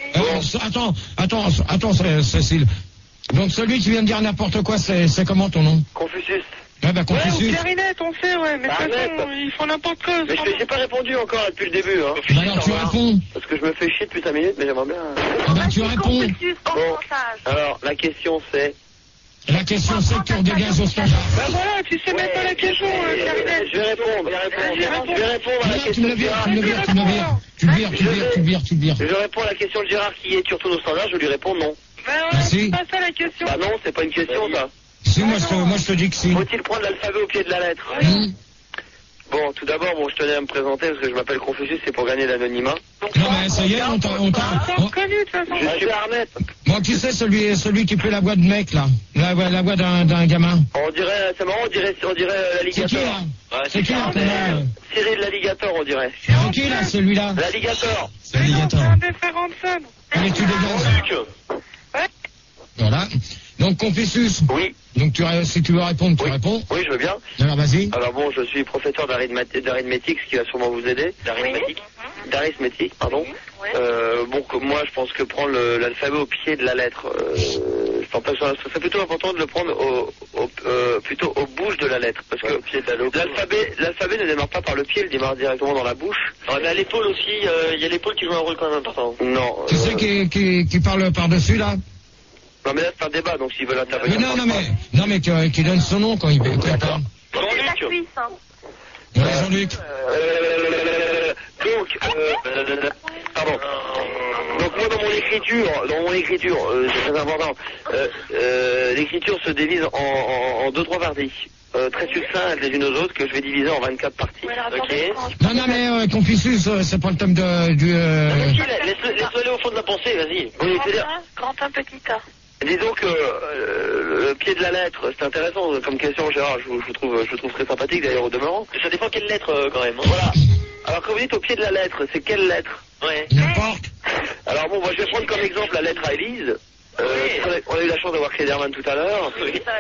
Attends, Cécile. Donc celui qui vient de dire n'importe quoi, c'est comment ton nom? Confucius. Ouais, bah Ouais, Confucius. ou clarinette, on sait, ouais, mais de toute façon, ils font n'importe quoi. Mais j'ai pas répondu encore là, depuis le début, hein. Bah alors tu réponds. Parce que je me fais chier depuis 5 minutes, mais j'aimerais bien... Ah bah tu réponds. Confucius, Bon, alors, la question c'est... La question c'est que tu redégages au standard. Bah voilà, tu sais même pas la question, clarinette. Je vais répondre à la Tu question me de Gérard. le vires. Je réponds à la question de Gérard qui est sur tous nos standards, je lui réponds non. Bah ouais, Merci. c'est pas ça la question. Bah non, c'est pas une question ça. Si, moi je te dis que si. Faut-il prendre l'alphabet au pied de la lettre? Bon, tout d'abord, je tenais à me présenter parce que je m'appelle Confucius, c'est pour gagner l'anonymat. Non mais ça y est, on t'a... Connu de toute façon. Je suis Arnett. Bon, qui c'est celui qui fait la voix de mec là? La voix d'un gamin. On dirait, c'est marrant, on dirait C'est qui l'alligator. là? C'est qui là? Cyril l'alligator, on dirait. C'est qui là celui-là? L'alligator. C'est alligator. C'est un des frères Hanson. Allez, tu dégages. Voilà. Donc Confucius. Oui. Donc si tu veux répondre, tu réponds. Oui, je veux bien. Alors vas-y. Alors bon, je suis professeur d'arithmétique, ce qui va sûrement vous aider. D'arithmétique, pardon. Moi, je pense que prendre l'alphabet au pied de la lettre, je pense pas que ce serait plutôt important de le prendre plutôt aux bouches de la lettre, parce que l'alphabet ne démarre pas par le pied, il démarre directement dans la bouche. Mais à l'épaule aussi, il y a l'épaule qui joue un rôle quand même important. Non. Tu sais qui parle par-dessus là? Non mais là c'est un débat, donc s'ils veulent intervenir. Non mais qui donne son nom quand il parle. Jean-Luc. Ouais, Jean-Luc. Pardon. Donc moi dans mon écriture, c'est très important. L'écriture se divise en 2-3 parties. Très succinctes les unes aux autres, que je vais diviser en 24 parties. Ok. Non mais Confucius, c'est pas le thème du. Laisse-le aller au fond de la pensée, vas-y. Oui, c'est-à-dire. Grand un petit A. Disons que le pied de la lettre, c'est intéressant comme question, Gérard, je vous trouve très sympathique d'ailleurs au demeurant. Ça dépend quelle lettre quand même. Hein. Voilà. Alors quand vous dites au pied de la lettre, c'est quelle lettre? Ouais. N'importe. Alors bon, moi je vais prendre comme exemple la lettre à Élise. On a eu la chance d'avoir Cléderman tout à l'heure.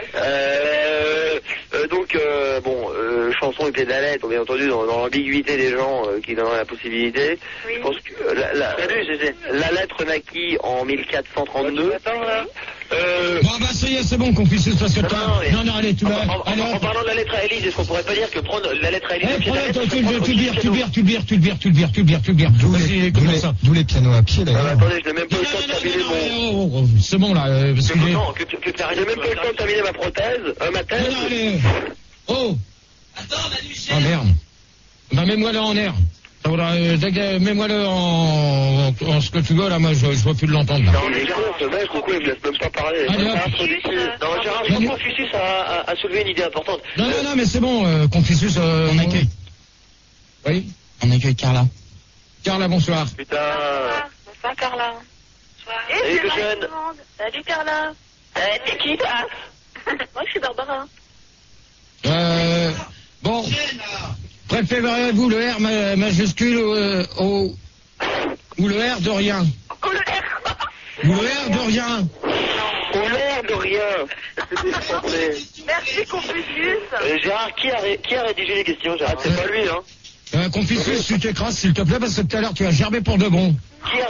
Chanson au pied de la lettre, bien entendu, dans l'ambiguïté des gens qui donneraient la possibilité. Je pense que la lettre naquit en 1432. Bon, bah, ça y est, c'est bon, Confucius, parce que toi. Non, allez, tu vas. En parlant de la lettre à Élise, est-ce qu'on pourrait pas dire que prendre la lettre à Élise... Tu le bires. D'où les pianos à pied, d'ailleurs. Attendez, je n'ai même pas eu le temps de terminer mon... C'est bon, là, parce que j'ai... Non, j'ai même pas eu le temps de terminer ma prothèse, ma thèse. Non, allez. Oh. Attends, Manu, ah, merde. Bah, mets-moi-le en air. Mets-moi-le en ce que tu veux, là, moi, je vois plus de l'entendre, là. Non, mais ce mec, pourquoi il me laisse même pas parler? Non, Gérard, je crois que Confucius a soulevé une idée importante. Non, mais c'est bon, Confucius, on accueille. Oui? On accueille Carla. Carla, bonsoir. Putain. Bonsoir, Carla. Bonsoir. Salut, jeune. Salut, Carla. T'es qui, toi? Moi, je suis Barbara. Bon. Préférez-vous le R majuscule ou le R de rien? Ou le R. Ou le R de rien? Ou le R de rien. Merci, Confucius. Gérard, qui a rédigé les questions, Gérard? C'est pas lui, hein. Confucius, tu t'écrases, s'il te plaît, parce que tout à l'heure, tu as gerbé pour de bon. Qui a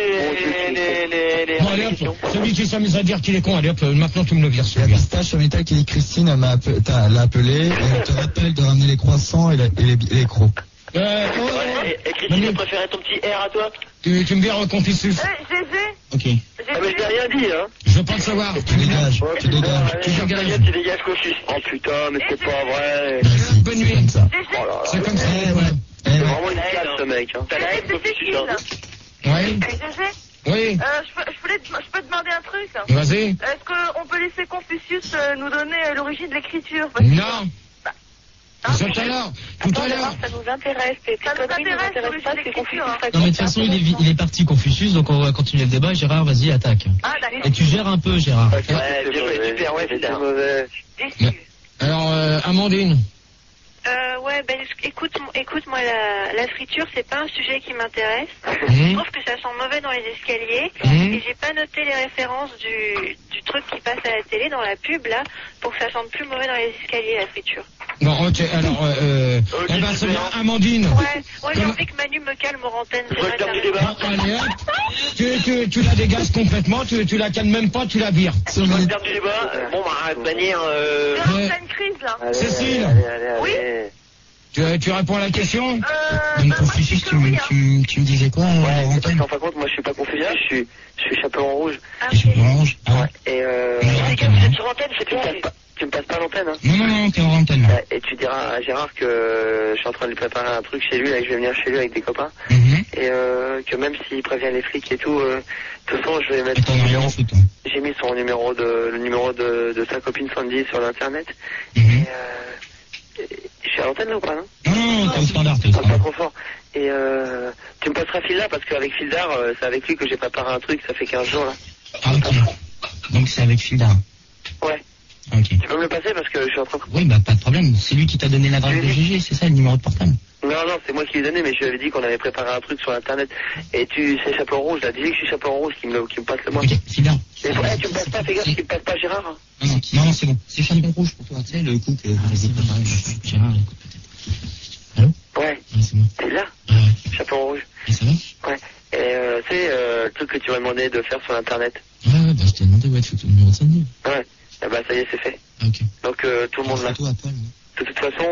rédigé les Bon, allez, hop, celui qui s'amuse à dire qu'il est con, allez, hop, maintenant tu me le vires, Il y a Pistache sur Métal qui dit Christine l'a appelé et elle te rappelle de ramener les croissants et les crocs. Et Christine, tu préférais ton petit R à toi? Tu me vires, Confucius? GG. Ok. Ah, mais je n'ai rien dit, hein. Je veux pas le savoir. Tu dégages. Tu dégages, Confucius. Oh putain, mais c'est pas vrai. Bonne nuit. Comme ça. C'est comme ça. C'est vraiment une classe, ce mec, hein. T'as la haine, Confucius, hein. Oui. GG. Oui. Je peux demander un truc? Vas-y. Est-ce qu'on peut laisser Confucius nous donner l'origine de l'écriture? Non. Tout à l'heure. Ça nous intéresse. Ça nous intéresse, pas, c'est Confucius. Non, mais de toute façon, il est parti Confucius, donc on va continuer le débat. Gérard, vas-y, attaque. Ah, d'accord. Et tu gères un peu, Gérard. Ouais, super, ouais, c'est mauvais. Alors, Amandine. Ouais, ben écoute, moi la friture c'est pas un sujet qui m'intéresse. Mmh. Je trouve que ça sent mauvais dans les escaliers et j'ai pas noté les références du truc qui passe à la télé dans la pub là pour que ça sente plus mauvais dans les escaliers la friture. Bon, ok, alors, eh ben, c'est bien, Amandine. Ouais, j'ai envie que Manu me calme hors antenne. Allez, hop. Tu la dégages complètement, tu la calmes même pas, tu la vires. C'est le terme du débat. Bon, bah, arrête de bannir. C'est en pleine crise, là. Cécile. Oui. Tu réponds à la question? Donc, Confucius, tu me disais quoi? Ouais, parce qu'en fin de compte, moi, je suis pas Confucius, je suis chaperon rouge. Chaperon rouge? Ouais, et Vous êtes sur antenne, c'est bien. Tu me passes pas l'antenne, hein? Non, t'es en antenne. Et tu diras à Gérard que je suis en train de lui préparer un truc chez lui, là, que je vais venir chez lui avec des copains. Et que même s'il prévient les flics et tout, de toute façon, je vais mettre son numéro. J'ai mis son numéro le numéro de sa copine Sandy sur l'internet. Et je suis à l'antenne là ou pas, non? Non, t'es au standard, pas trop fort. Et tu me passeras Fildar parce qu'avec Fildar, c'est avec lui que j'ai préparé un truc, ça fait 15 jours là. Ah, ok. Donc c'est avec Fildar. Ouais. Ok. Tu peux me le passer parce que je suis en train de... Oui, bah pas de problème. C'est lui qui t'a donné l'adresse de GG, c'est ça, le numéro de portable? Non, c'est moi qui lui ai donné, mais je lui avais dit qu'on avait préparé un truc sur internet. Et c'est chaperon rouge, là. Dis-lui que je suis chaperon rouge qui me passe le moi. Ok, Fildar. Tu me passes pas, fais gaffe, tu me passes pas Gérard. Hein. Non, c'est bon. C'est chaperon rouge pour toi, tu sais, le coup que vas-y, préparé. Gérard, écoute peut-être. Allô? Ouais. C'est bon. T'es là? Ouais. Chaperon rouge. Et ça va? Ouais. Et c'est le truc que tu m'as demandé de faire sur internet. Ouais, bah je t'ai demandé où est-ce que tu le numéro de Sandy. Ouais. Et bah ça y est, c'est fait. Ok. Donc tout le monde là. De toute façon,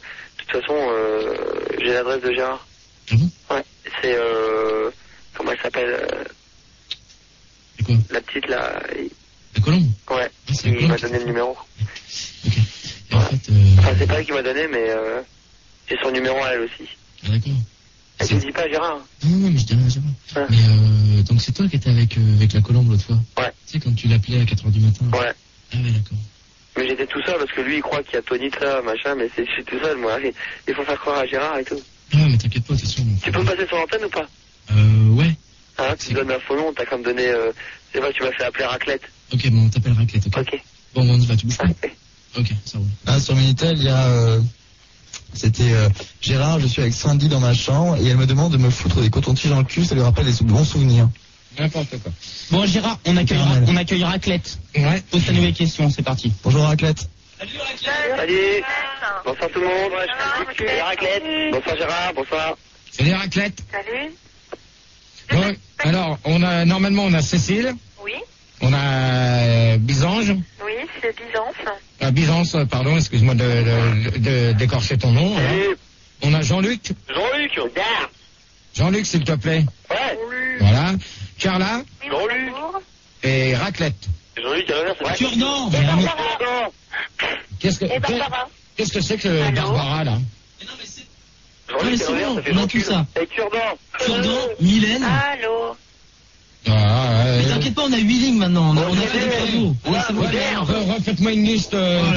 j'ai l'adresse de Gérard. Ah bon? Ouais. C'est comment elle s'appelle? C'est quoi? La petite là. La colombe? Ouais. Ah, c'est il m'a donné le numéro. Ok. Et en fait, enfin, c'est pas elle qui m'a donné, mais j'ai son numéro à elle aussi. Ah, d'accord. Elle te dit pas à Gérard? Non, mais je dis rien à Gérard. Ouais. Mais donc c'est toi qui étais avec la colombe l'autre fois? Ouais. Tu sais, quand tu l'appelais à 4h du matin? Ouais. Ah ouais, d'accord. Mais j'étais tout seul parce que lui il croit qu'il y a Tony de ça, machin, mais je suis tout seul moi. Il faut faire croire à Gérard et tout. Ah mais t'inquiète pas, de toute façon. Tu peux me passer sur l'antenne ou pas? Ouais. Hein, tu me donnes un faux nom, t'as qu'à me donner... c'est vrai que tu m'as fait appeler Raclette. Ok, bon, on t'appelle Raclette, ok. Bon, on y va, tu bouges pas? Ok, ça roule. Ah, sur Minitel, il y a... C'était Gérard, je suis avec Sandy dans ma chambre et elle me demande de me foutre des cotons-tiges dans le cul, ça lui rappelle des bons souvenirs. N'importe quoi. Bon, Gérard, on accueille Raclette. Ouais. Pose ta nouvelle question, c'est parti. Bonjour Raclette. Salut Raclette. Salut. Bonsoir tout le monde. Salut Raclette. Bonsoir Gérard, bonsoir. Salut Raclette. Salut. Bon, alors, normalement on a Cécile. Oui. On a Bisange. Oui, c'est Byzance. Byzance, pardon, excuse-moi d'écorcher ton nom. On a Jean-Luc. Jean-Luc. Jean-Luc, s'il te plaît. Ouais. Voilà. Carla. Jean-Luc. Et Raclette. Jean-Luc, à l'honneur, c'est Cure-dent. Qu'est-ce que c'est que le Barbara, là? Non, mais c'est bon, on a tout ça. Et Cure-dent, Mylène. Allô. Mais t'inquiète pas, on a 8 lignes maintenant. On a fait des cadeaux. Refaites-moi une liste.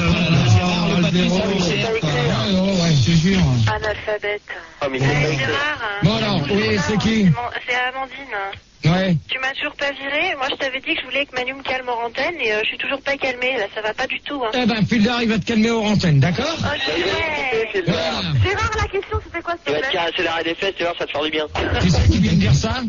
Je te jure. Analphabète. Ah, mais Gérard. Bon alors, oui, c'est qui? C'est Amandine. Ouais. Tu m'as toujours pas viré. Moi, je t'avais dit que je voulais que Manu me calme en antenne et je suis toujours pas calmée. Là, ça va pas du tout. Hein. Eh ben, Fildar, il va te calmer aux antennes, d'accord? Ok, ouais. Voilà. Gérard, la question, c'était quoi, s'il Tu te vas te plaît? caresser l'arrêt des fesses, tu vas voir, ça va te faire du bien. Qui c'est qui vient de dire ça?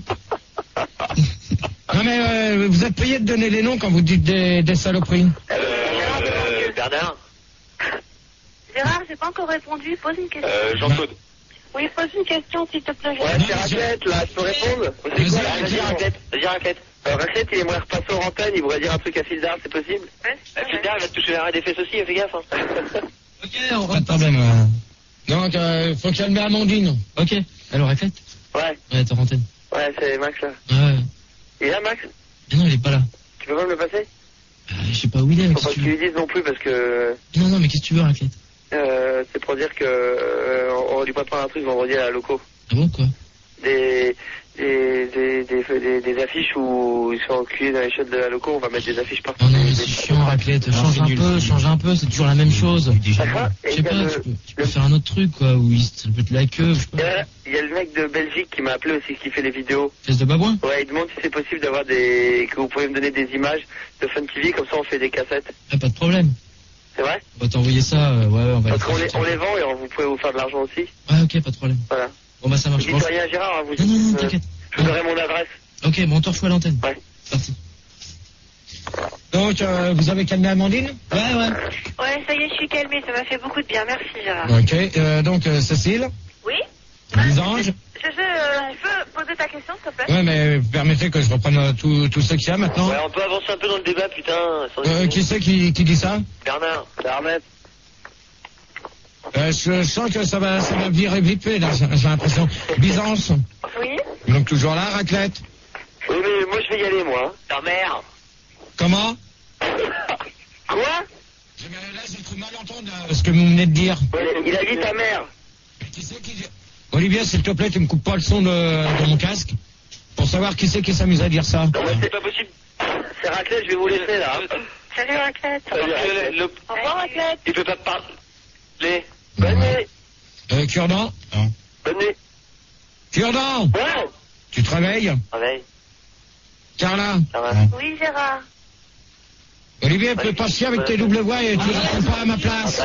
Non mais vous êtes payé de donner les noms quand vous dites des saloperies. Bernard. Gérard, j'ai pas encore répondu. Pose une question. Jean-Claude. Oui, pose une question, s'il te plaît. Ouais, c'est Raclette, là, je peux répondre? Vas-y, Raclette. Vas-y, Raclette. Raclette, il aimerait repasser aux antennes, il voudrait dire un truc à Fildar, c'est possible? Ouais. Fildar, il va te toucher l'arrêt des fesses aussi, fais gaffe. Ok, Pas de problème. Donc, faut calmer Amandine. Ok. Alors, Raclette? Ouais. Ouais, t'es en antenne. Ouais, c'est Max, là. Ouais. Il est là, Max? Mais non, il est pas là. Tu peux pas me le passer? Je sais pas où il est. Faut Qu'est-ce pas que que tu tu veux? lui dises non plus parce que Non, mais qu'est-ce que tu veux, Raclette? c'est pour dire que on lui prépare un truc vendredi à la loco. Ah bon, quoi? Des affiches où ils sont enculés dans les shots de la loco, on va mettre des affiches partout. Non, mais c'est chiant, Raclette. Change un peu, c'est toujours la même chose. Je sais pas, tu peux faire un autre truc, quoi, où ça peut être la queue, je sais pas. Il y a le mec de Belgique qui m'a appelé aussi, qui fait les vidéos. Fesse de babouin? Ouais, il demande si c'est possible d'avoir que vous pouvez me donner des images de Fun TV, comme ça on fait des cassettes. Ah, pas de problème. C'est vrai? On va t'envoyer ça, ouais, on va Parce qu'on les vend et vous pouvez vous faire de l'argent aussi. Ouais, ok, pas de problème. Voilà. Bon, bah, ça marche. Dites rien à Gérard, hein, vous Non, t'inquiète. je vous donnerai mon adresse. Ok, bon, on te reçoit à l'antenne. Ouais. C'est parti. Donc, vous avez calmé Amandine? Ouais. Ouais, ça y est, je suis calmée. Ça m'a fait beaucoup de bien. Merci, Gérard. Ok, donc, Cécile? Oui? Bisange? Tu peux poser ta question, s'il te plaît? Ouais, mais permettez que je reprenne tout ce qu'il y a maintenant. Ouais, on peut avancer un peu dans le débat, putain. Qui c'est qui dit ça? Bernard. Je sens que ça va virer vite fait, là, j'ai l'impression. Byzance? Oui? Donc toujours là, Raclette? Oui, mais moi je vais y aller, moi. Ta mère. Comment? Quoi? Là, j'ai cru mal entendre ce que vous venez de dire. Ouais, il a dit ta mère. Qui c'est qui dit... Olivier, s'il te plaît, tu me coupes pas le son de mon casque pour savoir qui c'est qui s'amuse à dire ça. Non, mais c'est pas possible. C'est Raclette, je vais vous laisser, là. Salut, Raclette. Au revoir, Raclette. Tu peux pas parler. Bonne nuit. Cure-dent? Bonne nuit. Cure-dent! Ouais. Tu te réveilles? Réveille. Carla? Oui, Gérard. Olivier, peux pas chier avec tes doubles voix et tu réponds pas à ma place.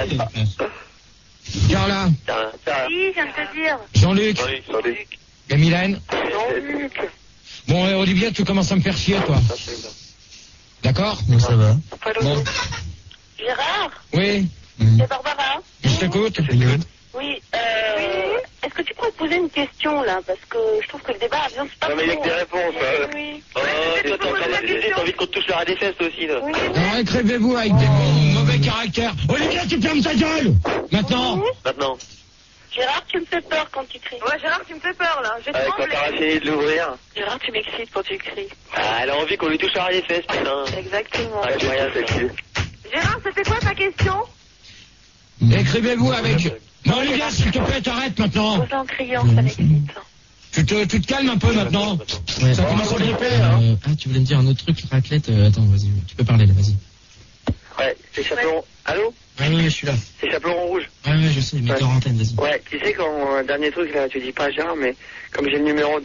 Carla? Oui, je viens de te dire. Jean-Luc? Jean-Luc. Et Mylène? Jean-Luc. Bon, Olivier, tu commences à me faire chier, toi. D'accord? Donc ça va. Bon. Gérard? Oui? C'est Barbara? Je t'écoute? Oui, est-ce que tu pourrais te poser une question, là? Parce que je trouve que le débat a bien se passer. Non, mais il y a que des réponses, Oui. Oh, t'as envie qu'on te touche l'arrêt des fesses, toi aussi, là. Oui. Alors, écrivez-vous avec des mauvais caractères. Olivier, tu fermes ta gueule! Maintenant! Maintenant. Gérard, tu me fais peur quand tu cries. Ouais, Gérard, tu me fais peur, là. J'ai Quand tremblé. t'as fini de l'ouvrir. Gérard, tu m'excites quand tu cries. Ah, elle a envie qu'on lui touche l'arrêt des fesses, putain. Exactement. Ah, c'est rien, celle-ci. Gérard, c'était quoi ta question? Écrivez-vous avec... Non, Olivier, s'il te plaît, t'arrêtes maintenant. Pose en criant, ça m'excite. Tu te calmes un peu maintenant. Ouais. Ça commence à gripper, hein. Ah, tu voulais me dire un autre truc, Raclette? Attends, vas-y, tu peux parler, là, vas-y. Ouais, c'est Chaperon. Allô? Ouais, je suis là. C'est Chaperon rouge. Ouais, je sais, mais t'es en antenne, vas-y. Ouais, tu sais, quand, dernier truc, là, tu dis pas à Gérard, mais comme j'ai le numéro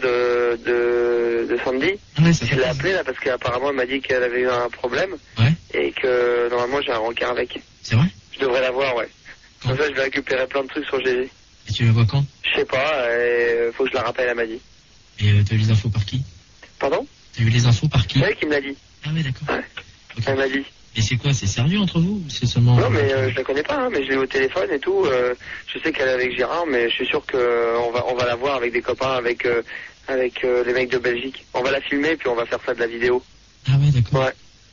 de Sandy, Ouais, ça je l'ai appelé, là, parce qu'apparemment, elle m'a dit qu'elle avait eu un problème. Ouais. Et que, normalement, j'ai un rencard avec. C'est vrai? Je devrais l'avoir, ouais. Comme ça, je vais récupérer plein de trucs sur GG. Et tu la vois quand? Je sais pas, faut que je la rappelle, elle m'a dit. Et t'as eu les infos par qui? Pardon? T'as eu les infos par qui? C'est elle qui me l'a dit. Ah ouais, d'accord. Ouais. Ok. Elle m'a dit. Et c'est quoi? C'est sérieux entre vous ou c'est seulement... Non, mais je la connais pas, hein, mais je l'ai au téléphone et tout. Je sais qu'elle est avec Gérard, mais je suis sûr qu'on va la voir avec des copains, avec les mecs de Belgique. On va la filmer, puis on va faire ça de la vidéo. Ah ouais, d'accord. Ouais.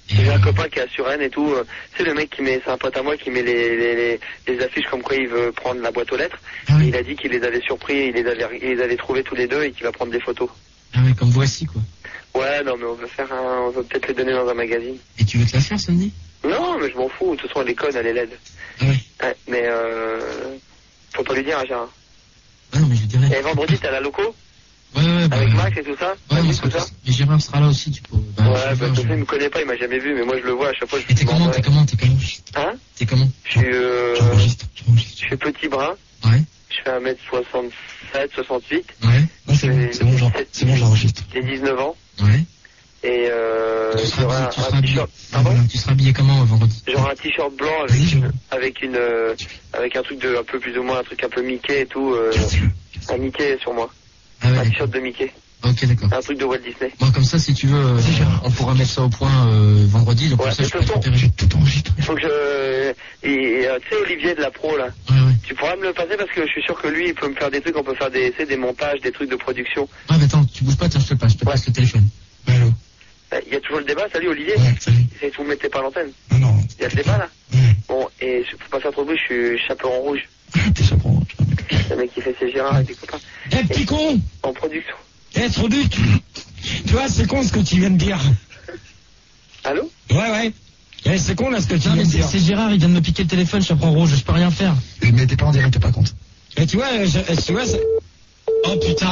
J'ai un copain qui est à Suresnes et tout. C'est le mec c'est un pote à moi qui met les affiches comme quoi il veut prendre la boîte aux lettres. Et il a dit qu'il les avait surpris, il les avait trouvés tous les deux et qu'il va prendre des photos. Ah ouais, comme voici quoi. Ouais, non mais on va peut-être les donner dans un magazine. Et tu veux te la faire samedi? Non, mais je m'en fous. De toute façon, elle est conne, elle est laide. Ah ouais. Ouais, mais faut pas lui dire à Gérard. Ah non, mais je dirais. Et vendredi, t'es à la loco? Ouais, avec Max et tout ça? Ouais, mais tout ça. Et Gérard sera là aussi, tu peux. Ouais, parce que il me connaît pas, il m'a jamais vu, mais moi je le vois à chaque fois. Et t'es comment? Hein? T'es comment? Je suis petit brun. Ouais. Je fais 1m67, 68. Ouais. Non, c'est bon, j'enregistre. J'ai 19 ans. Ouais. Et tu seras habillé comment vendredi? Genre un t-shirt blanc avec un truc un peu plus ou moins un truc un peu Mickey et tout, un Mickey sur moi. Ah ouais, un t-shirt de Mickey. Ok, d'accord. Un truc de Walt Disney. Bon, comme ça, si tu veux, on pourra mettre ça au point vendredi. Donc ouais, ça, de toute façon, j'ai tout enregistré. Il faut que tu sais, Olivier de la Pro là. Ouais. Tu pourras me le passer parce que je suis sûr que lui, il peut me faire des trucs. On peut faire des montages, des trucs de production. Ah, mais attends, tu bouges pas, tiens, je te passe le téléphone. Allô. Il y a toujours le débat, salut Olivier. Ouais, salut. Et vous me mettez pas à l'antenne. Non. Il y a le débat là. Ouais. Bon, et faut pas faire trop de bruit, je suis chaperon rouge. T'es chaperon rouge. Le mec qui fait ses Gérard avec des copains. Eh, petit con! En production. Eh, trop dur. Tu vois, c'est con ce que tu viens de dire. Allô? Ouais. Eh, c'est con là ce que tu viens de dire. C'est Gérard, il vient de me piquer le téléphone, chaperon rouge, je peux rien faire. Mais t'es pas en direct, t'es pas compte. Et tu vois, oh putain,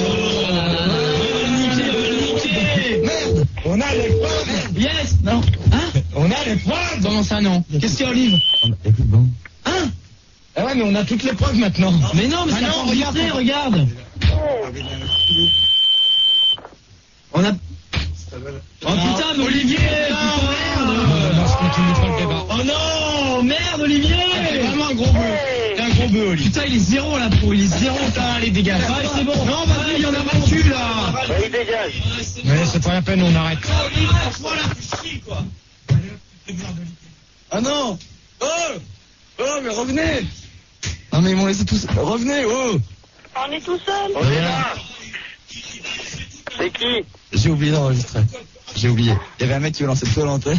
merde! On a les preuves! Yes! Non! Hein? On a les preuves! Comment ça, non? Qu'est-ce qu'il y a, Olive? Écoute, bon. Hein? Ah ouais, mais on a toutes les preuves maintenant. Mais non, mais c'est pas enregistré, regarde! On a... Oh putain, mais Olivier! Oh non! Merde, Olivier! C'est vraiment un gros bœuf! C'est un gros bœuf, Olivier. Putain, il est zéro là, pro, il est zéro. Putain, allez, dégage. Ouais, c'est bon. Non, vas-y, il y en a battu là. Ouais, il dégage. Mais c'est pas la peine, on arrête. Ah non! Oh, mais revenez! Non, mais ils m'ont laissé tous. Revenez, oh! On est tout seul. On est là. C'est qui? J'ai oublié d'enregistrer. J'ai oublié. Il y avait un mec qui veut lancer le feu à l'entrée.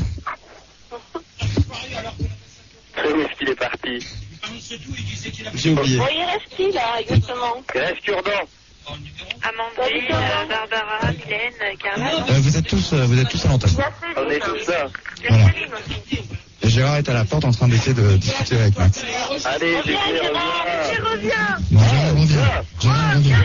Où est-ce qu'il est parti? J'ai oublié. Bon, il reste qui là, exactement? Il reste Cure-dent. Amandine, Barbara, Mylène, Carla. Vous êtes tous à l'antenne. On est tous là. Voilà. Et Gérard est à la porte en train d'essayer de discuter avec Max. Allez, Viens, Gérard, reviens. Bon, Gérard revient.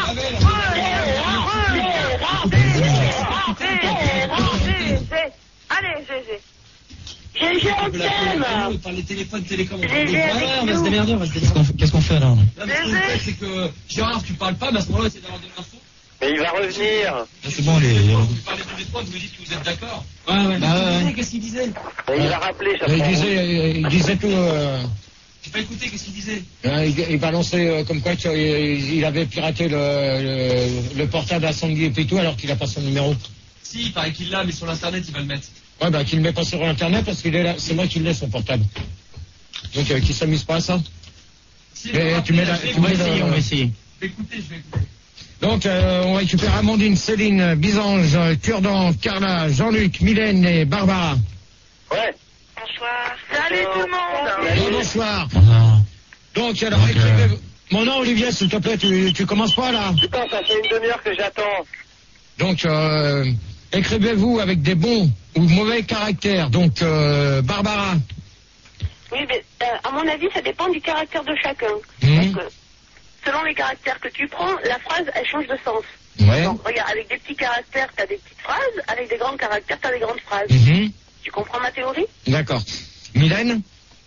Allez, GG. GG, on t'aime. Par les téléphones télécommandes. On va se démerder, Qu'est-ce qu'on fait là? Non, mais ce qu'on fait, c'est que Gérard, tu parles pas, mais à ce moment-là, c'est d'avoir des infos. Mais il va revenir. C'est bon, Vous parlez tous les trois, vous me dites que vous êtes d'accord. Ouais. Qu'est-ce qu'il disait? Il va rappeler, Il disait tout. J'ai pas écouté, qu'est-ce qu'il disait? Il balançait comme quoi il avait piraté le portable à Sandy et Pétou alors qu'il a pas son numéro. Si, il paraît qu'il l'a, mais sur l'internet, il va le mettre. Ouais, bah qu'il le met pas sur internet parce qu'il est là. C'est moi qui l'ai son portable. Donc qu'il s'amuse pas à ça. Si, mais tu mets la. on va essayer. Je vais écouter. Donc on récupère Amandine, Céline, Bisange, Cure-dent, Carla, Jean-Luc, Mylène et Barbara. Ouais. Bonsoir. Salut tout le monde. Bonsoir. Donc alors écrivez. Mon nom Olivier, s'il te plaît, tu commences pas là. Putain, ça fait une demi-heure que j'attends. Donc écrivez-vous avec des bons ou mauvais caractères. Donc Barbara. Oui, mais à mon avis, ça dépend du caractère de chacun. Mmh. Donc, selon les caractères que tu prends, la phrase, elle change de sens. Ouais. Donc, regarde, avec des petits caractères, t'as des petites phrases. Avec des grands caractères, t'as des grandes phrases. Mmh. Tu comprends ma théorie? D'accord. Mylène.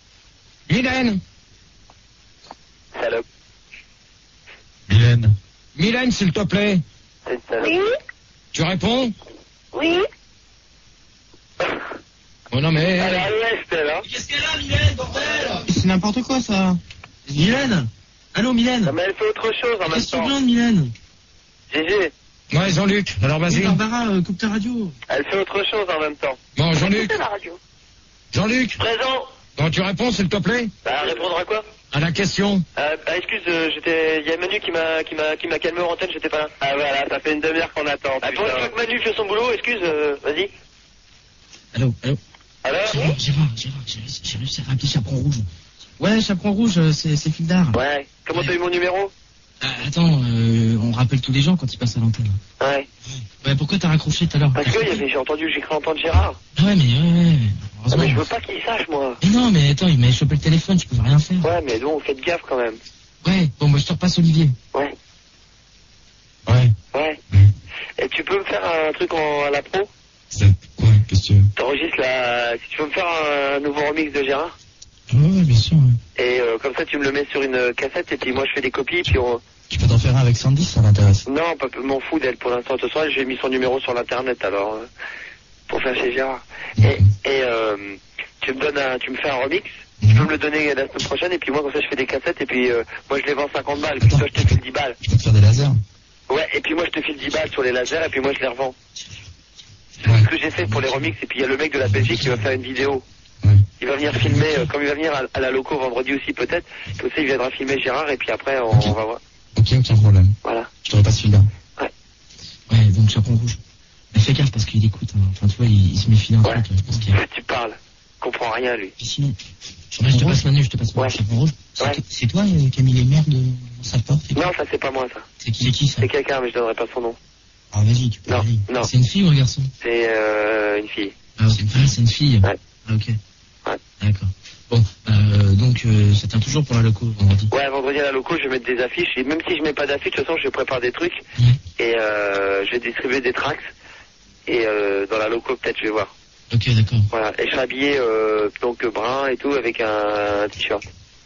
Salope. Mylène, s'il te plaît. C'est une salope. Oui. Tu réponds? Oui. Oh non mais. Elle est à l'ouest, elle, hein. Qu'est-ce qu'elle a, Mylène, bordel? C'est n'importe quoi, ça. Mylène? Allô, Mylène? Non, mais elle fait autre chose en même Qu'est-ce que tu temps. demandes, Mylène? GG. Ouais, Jean-Luc. Alors vas-y. Barbara, coupe ta radio. Elle fait autre chose en même temps. Bon, Jean-Luc. Écoutez la radio. Jean-Luc. Présent. Bon, tu réponds, s'il te plaît. Bah, répondre à quoi? À la question. Excuse, il y a Manu qui m'a calmé en antenne, j'étais pas là. Ah voilà, ça fait une demi-heure qu'on attend. Pendant que Manu fait son boulot, excuse, vas-y. Allô. Alors Gérard, j'ai réussi à rappeler Chaperon Rouge. Ouais, Chaperon Rouge, c'est Phil Dard. Ouais. Comment t'as eu mon numéro? Attends, on rappelle tous les gens quand ils passent à l'antenne. Ouais. Ouais, pourquoi t'as raccroché tout à l'heure? Parce que j'ai cru entendre Gérard. Ah ouais, mais Ah, mais je veux pas qu'il sache, moi. Mais non, mais attends, il m'a chopé le téléphone, je peux rien faire. Ouais, mais donc, faites gaffe quand même. Ouais, bon, moi je te repasse Olivier. Ouais. Et tu peux me faire un truc à la pro? C'est quoi? Qu'est-ce que tu veux? T'enregistres si tu peux me faire un nouveau remix de Gérard? Ouais, bien sûr. Ouais. Et comme ça, tu me le mets sur une cassette et puis moi je fais des copies puis on... Tu peux t'en faire un avec Sandy, ça m'intéresse. Non, pas m'en fous d'elle pour l'instant. Ce soir, j'ai mis son numéro sur l'internet alors pour faire chez Gérard. Et tu me fais un remix. Tu peux me le donner la semaine prochaine et puis moi comme ça je fais des cassettes et puis moi je les vends 50 balles. Puis toi je te file 10 balles. Je peux te faire des lasers. Ouais, et puis moi je te file 10 balles sur les lasers et puis moi je les revends. C'est ce que j'ai fait pour les remix et puis il y a le mec de la Belgique qui va faire une vidéo. Il va venir filmer, comme il va venir à la loco vendredi aussi peut-être, comme ça il viendra filmer Gérard et puis après on va voir. Ok, aucun problème. Voilà. Je te repasse celui-là. Ouais, donc Chaperon Rouge. Mais fais gaffe parce qu'il écoute, hein. Enfin tu vois, il se méfie d'un truc. Tu parles, il comprend rien lui. Et sinon, je te passe Manu, Chaperon Rouge. C'est toi qui as mis les merdes dans sa porte? Non, ça c'est pas moi ça. C'est qui ça? C'est quelqu'un mais je donnerai pas son nom. Ah vas-y, tu peux. Non. C'est une fille ou un garçon? C'est une fille. Ah c'est une fille. Ouais. Ah ok. Ouais. D'accord. Bon, donc ça tient toujours pour la loco vendredi. Ouais, vendredi à la loco, je vais mettre des affiches. Et même si je mets pas d'affiches, de toute façon, je prépare des trucs. Et je vais distribuer des tracts. Et dans la loco, peut-être, je vais voir. Ok, d'accord. Voilà. Et je serai habillé donc brun et tout avec un t-shirt.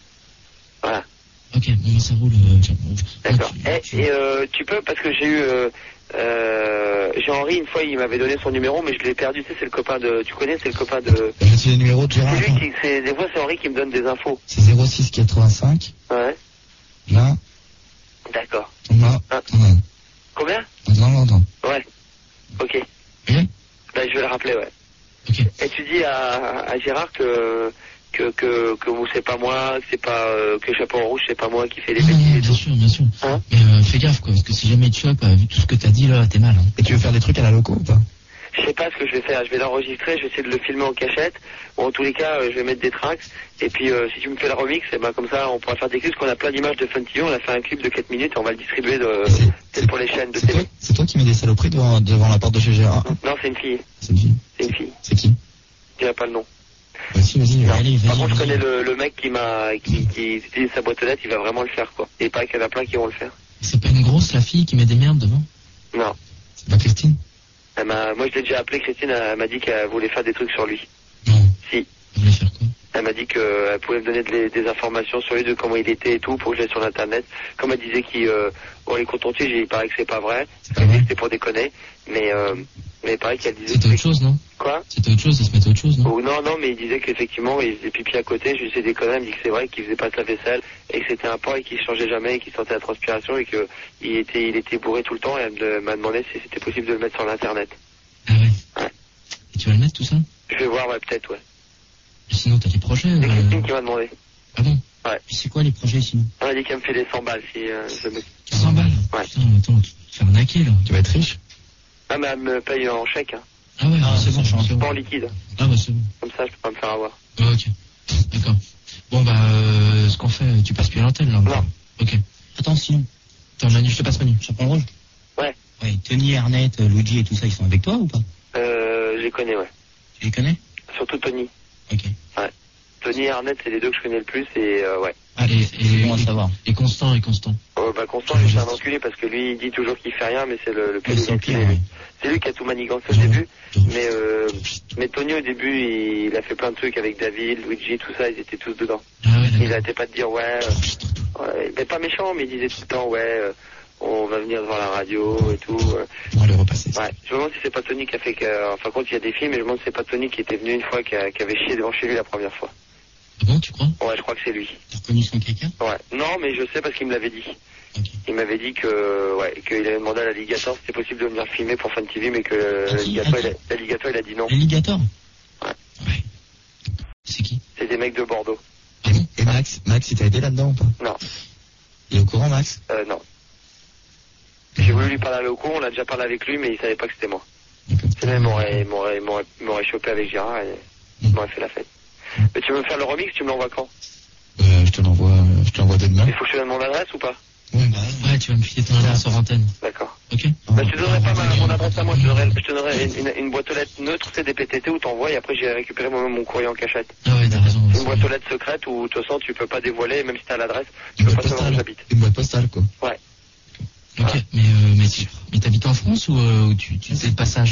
Voilà. Ok, bon, ça roule. D'accord. Et tu peux, parce que j'ai eu... Jean-Henri, une fois, il m'avait donné son numéro, mais je l'ai perdu. Tu sais, c'est le copain de... Tu connais, c'est le copain de... C'est le numéro de Gérard. C'est lui qui... Des fois, c'est Henri qui me donne des infos. C'est 06 85. Ouais. Là. D'accord. Là. Combien? Non. Ouais. Ok. Ben, je vais le rappeler, ouais. Ok. Et tu dis à Gérard que vous, c'est pas moi, c'est pas... que Chaperon Rouge, c'est pas moi qui fais les bêtises et tout. Bien sûr. Hein? Mais fais gaffe, quoi, parce que si jamais il te chope, vu tout ce que t'as dit, là, t'es mal. Hein. Et tu veux faire des trucs à la loco ou pas? Je sais pas ce que je vais faire. Je vais l'enregistrer, je vais essayer de le filmer en cachette. Ou en tous les cas, je vais mettre des tracks. Et puis, si tu me fais le remix, comme ça, on pourra faire des clips. Parce qu'on a plein d'images de Fun TV. On a fait un clip de 4 minutes et on va le distribuer peut-être pour les chaînes de télé. C'est toi qui mets des saloperies devant la porte de chez Gérard? Non, c'est une fille. C'est une fille? C'est une fille. C'est qui? Je dirais pas le nom. Vas-y. Par contre, je connais le mec qui utilise sa boîte aux lettres, il va vraiment le faire, quoi. Et pas qu'il y en a plein qui vont le faire. C'est pas une grosse, la fille qui met des merdes devant? Non. C'est pas Christine? Moi, je l'ai déjà appelé, Christine, elle m'a dit qu'elle voulait faire des trucs sur lui. Non. Si. Elle voulait faire quoi? Elle m'a dit qu'elle pouvait me donner des informations sur lui, de comment il était et tout, pour que je l'aie sur l'internet. Comme elle disait qu'on les contentieux, il paraît que c'est pas vrai. Elle dit que c'était pour déconner. Mais il paraît qu'elle disait... C'était autre chose, non? Quoi? C'était autre chose, il se mettait autre chose, non? Oh, non, mais il disait qu'effectivement, il faisait pipi à côté. Je lui ai déconné, elle me dit que c'est vrai qu'il faisait pas de la vaisselle, et que c'était un porc et qu'il changeait jamais, et qu'il sentait la transpiration, et qu'il était bourré tout le temps, et elle m'a demandé si c'était possible de le mettre sur l'internet. Ah ouais? Et tu vas le mettre tout ça? Je vais voir, ouais, peut-être, ouais. Et sinon, t'as des projets? C'est Christine qui m'a demandé. Ah bon? Ouais. Et c'est quoi les projets sinon? Elle m'a dit qu'elle me fait des 100 balles si je me... 100 balles? Ouais. Putain, attends, tu te fais arnaquer là. Tu vas être riche? Ah, mais elle me paye en chèque, hein. Ah ouais, c'est bon, c'est bon. Pas en liquide. Ah ouais, c'est bon. Comme ça, je peux pas me faire avoir. Ah, ok. D'accord. Bon, ce qu'on fait, tu passes plus à l'antenne là? Non. Ok. Attends, sinon. Attends, Manu, je te passe Manu. Chaperon Rouge? Ouais. Ouais, Tony, Arnett, Luigi et tout ça, ils sont avec toi ou pas? Je les connais, ouais. Tu les connais? Surtout Tony. Ok. Ouais. Tony et Arnett, c'est les deux que je connais le plus et ouais. Allez, c'est bon à savoir. Et Constant? Constant, c'est un enculé parce que lui, il dit toujours qu'il fait rien, mais c'est le plus enculé. Ouais. C'est lui qui a tout manigancé au début. Mais Tony, au début, il a fait plein de trucs avec David, Luigi, tout ça, ils étaient tous dedans. Ah ouais, il n'arrêtait pas de dire ouais, mais pas méchant, mais il disait tout le temps ouais, on va venir devant la radio et tout. On va le repasser. Ouais. Je me demande si c'est pas Tony qui a fait que... Enfin, quand il y a des films, mais je me demande si c'est pas Tony qui était venu une fois, qui avait chié devant chez lui la première fois. Ah bon, tu crois? Ouais, je crois que c'est lui. T'as reconnu son caca? Ouais. Non, mais je sais parce qu'il me l'avait dit. Okay. Il m'avait dit qu'il avait demandé à l'alligator si c'était possible de venir filmer pour Fun TV, mais que l'alligator, il a dit non. L'alligator? Ouais. C'est qui? C'est des mecs de Bordeaux. Ah bon? Et Max, il t'a aidé là-dedans ou pas? Non. Il est au courant, Max? Non. J'ai voulu lui parler à Loco, on a déjà parlé avec lui, mais il savait pas que c'était moi. Sinon, il m'aurait chopé avec Gérard et il m'aurait fait la fête. Mais tu veux me faire le remix, tu me l'envoies quand? Je te l'envoie dès demain. Il faut que je te donne mon adresse ou pas? Ouais, tu vas me filer ton adresse sur antenne. D'accord. Ok. Bah, je te donnerai pas mon adresse à moi, je te donnerai une boîte aux lettres neutre, c'est des PTT où t'envoies et après j'ai récupéré moi-même mon courrier en cachette. Ah ouais, t'as raison. Une boîte aux lettres secrète où de toute façon tu peux pas dévoiler, même si t'as l'adresse, tu peux pas savoir où j'habite. Une boîte postale, quoi. Ouais. Ok, mais t'habites en France ou tu fais de passage?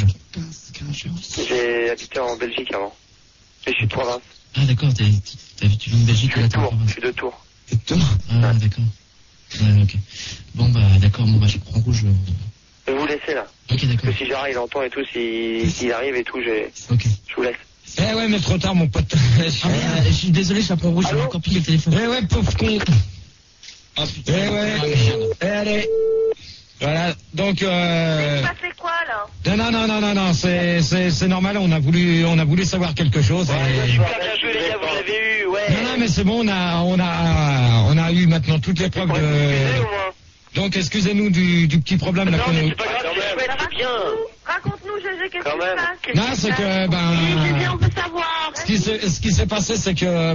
J'ai habité en Belgique avant. Et je suis de province. Ah d'accord, tu viens de Belgique ou là t'es en province? Je suis de Tours. T'es de Tours? Ah d'accord. Ouais, ok. Bon bah d'accord, bon bah je prends rouge. Je vais vous laisser là. Ok, d'accord. Parce que si Gérard il entend et tout, s'il arrive et tout, Ok. Je vous laisse. Eh ouais, mais trop tard, mon pote. Je suis désolé, je prends rouge, j'ai encore piqué le téléphone. Eh ouais, pauvre con. Ah putain. Eh ouais. Eh allez. Voilà, donc Il se passait quoi là? Non, c'est normal, on a voulu savoir quelque chose. Ouais, super bien joué les gars, vous l'avez eu, ouais. Non, mais c'est bon, on a eu maintenant toutes les preuves de... Donc excusez-nous du petit problème là. Non, mais c'est pas grave, c'est bien. Raconte-nous, GG, qu'est-ce qui Quand se même. passe? Non, c'est que Oui, GG, on veut savoir. ce qui s'est passé, c'est que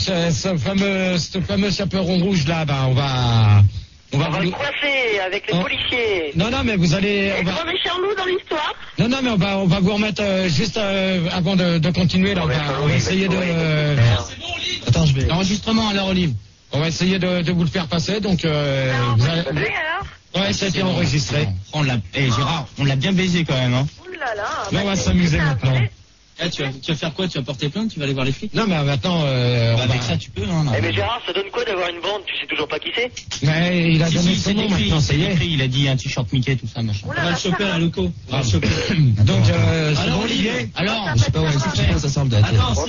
ce fameux chaperon rouge là, On va vous... le coiffer avec les policiers. Non, mais vous allez... Et on est chez nous dans l'histoire? Non, mais on va vous remettre juste avant de continuer là, on va essayer de... Attends, je vais... L'enregistrement alors Olive. On va essayer de vous le faire passer, donc... vous allez... Ouais, ça a été enregistré. Gérard, on l'a bien baisé quand même, hein. Ouh là là. Là, on va s'amuser maintenant. Tu vas faire quoi? Tu vas porter plainte? Tu vas aller voir les flics? Non, mais maintenant... avec ça, tu peux, hein. Eh mais Gérard, ça donne quoi d'avoir une bande? Tu sais toujours pas qui c'est? Mais il a donné son nom maintenant, ça y est. Il a dit un t-shirt Mickey, tout ça, machin. Oula, On va le choper à loco. On va le choper. Donc, c'est bon, Olivier? Alors, Je sais pas où ça semble d'être. attends,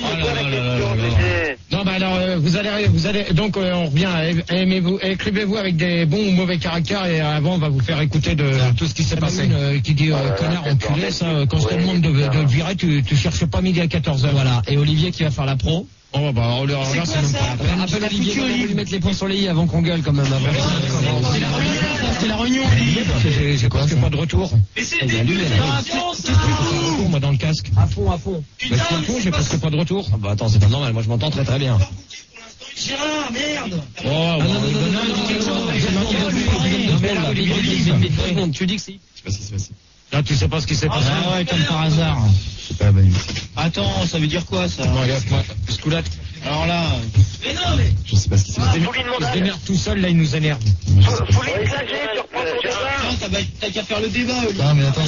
Non, bah alors, vous allez, donc on revient, écrivez-vous avec des bons ou mauvais caractères et avant on va vous faire écouter de tout ce qui s'est passé. Qui dit connard, enculé, ça, quand je te demande de le virer, tu cherches pas midi à 14h. Voilà, et Olivier qui va faire la pro. Oh bah, là, c'est même pas la peine. Appelle Olivier, on va lui mettre les points sur les i avant qu'on gueule quand même. C'est la réunion, Olivier. J'ai presque pas de retour. Mais c'est début, Moi dans le casque. À fond. Bah, je suis à fond, j'ai presque pas de retour. Ah bah attends, c'est pas normal, moi je m'entends très bien. Gérard, merde. Oh, non, tu dis que c'est... Je sais pas ce qui s'est passé. Là, tu sais pas ce qui s'est passé. Ah ouais, comme par hasard. Je sais pas, bah, Attends, ça veut dire quoi ça? Bon, allez, moi, Scoulette. Alors là... Mais non, mais... Je sais pas ce qui s'est passé. Il se démerde tout seul, là, il nous énerve. Faut les clager sur prendre ton débat. T'as qu'à faire le débat, Olivier. Non mais attends,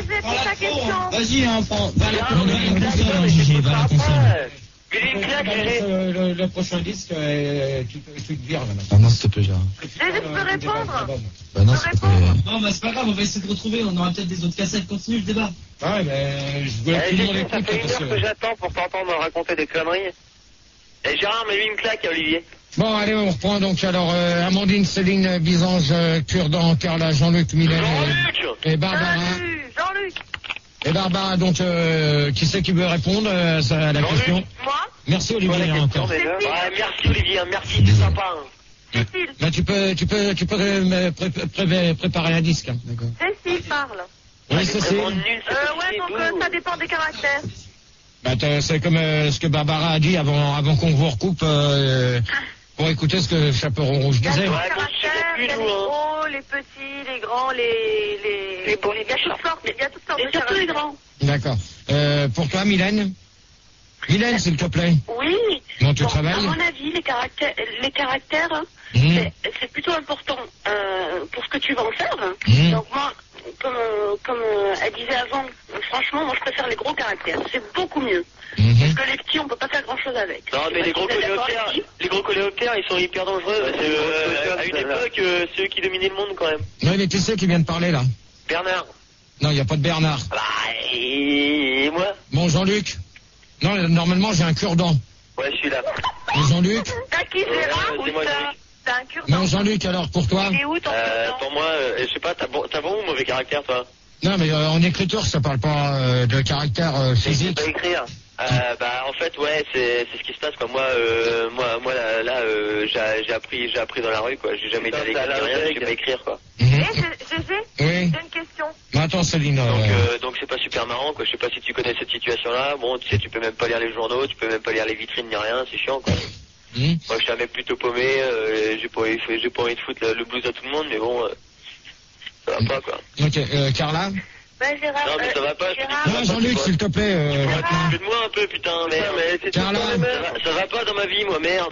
Vas-y, hein, prends. Va la Non, va la console. Il est une claque, GG. Le prochain disque, tu te vires, là, maintenant. Ah non, s'il te plaît, Gérard. GG, tu peux répondre? Bah non, s'il te plaît. Non, bah c'est pas grave, on va essayer de retrouver, on aura peut-être des autres cassettes. Continue le débat. Ouais, mais je voulais que tout le monde Ça écoute. fait une parce heure que j'attends pour t'entendre raconter des conneries. Et Gérard, mets-lui une claque à Olivier. Bon, allez, on reprend donc alors Amandine, Céline, Bisange, Kurdan, Carla, Jean-Luc, Mylène et Barbara. Jean-Luc. Et Barbara, donc, qui c'est qui veut répondre à la question? Moi? Merci Olivier encore. Ouais, merci Olivier, merci, c'est sympa. Cécile. Bah, tu peux préparer un disque. Hein. D'accord. Cécile parle. Oui, Cécile. Ouais, donc ça dépend des caractères. Bah, c'est comme ce que Barbara a dit avant qu'on vous recoupe pour écouter ce que Chaperon Rouge Il y a disait. les caractères, il y a les gros, les petits, les grands, les bons, il y a toutes sortes de caractères. Les grands. D'accord. Pour toi, Mylène? Mylène, s'il te plaît. Oui. Non, tu travailles? À mon avis, les caractères, c'est plutôt important pour ce que tu vas en faire. Donc moi, comme elle disait avant, franchement, moi je préfère les gros caractères. C'est beaucoup mieux. Parce que les petits, on peut pas faire grand chose avec. Non, mais les gros coléoptères, ils sont hyper dangereux. À une époque, c'est eux qui dominaient le monde quand même. Oui, mais qui c'est qui vient de parler là? Bernard. Non, il n'y a pas de Bernard. Bah, et moi? Bon, Jean-Luc? Non, normalement j'ai un cure-dent. Ouais, je suis là. Et Jean-Luc? T'as qui, Gérard, ou t'as un cure-dent? Non, Jean-Luc, alors pour toi? Et où ton cure-dent? Pour moi, je sais pas, t'as bon ou mauvais caractère, toi? Non, mais en écriture, ça parle pas de caractère physique. Je sais pas écrire. Bah, en fait, ouais, c'est ce qui se passe, quoi. Moi, là, j'ai appris dans la rue, quoi. J'ai jamais été à l'école, rien, je sais pas écrire, quoi. GG, Oui. j'ai une question. Attends, Céline. Donc c'est pas super marrant, quoi. Je sais pas si tu connais cette situation-là. Bon, tu sais, tu peux même pas lire les journaux, tu peux même pas lire les vitrines ni rien, c'est chiant, quoi. Moi, je suis un mec plutôt paumé, j'ai pas envie de foutre le blues à tout le monde, mais bon, ça va pas, quoi. Ok, Carla? Bah, Gérard. Non, mais ça va pas, Non, Jean-Luc, s'il te plaît, Fais-de-moi un peu, putain, merde. Mais c'est Carla. ça va pas dans ma vie, moi, merde.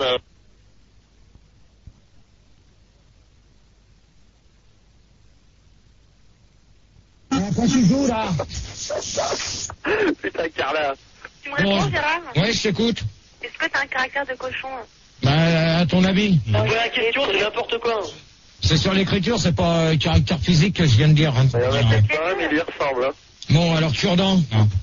Quand tu joues, là? Putain, Carla. Tu me réponds, Gérard? Ouais, je t'écoute. Est-ce que t'as un caractère de cochon? Bah, à ton avis? La question, c'est n'importe quoi. C'est sur l'écriture, c'est pas caractère physique que je viens de dire. Hein. Il y en a peut-être pas, mais il y ressemble. Hein. Bon, alors, Cure-dent.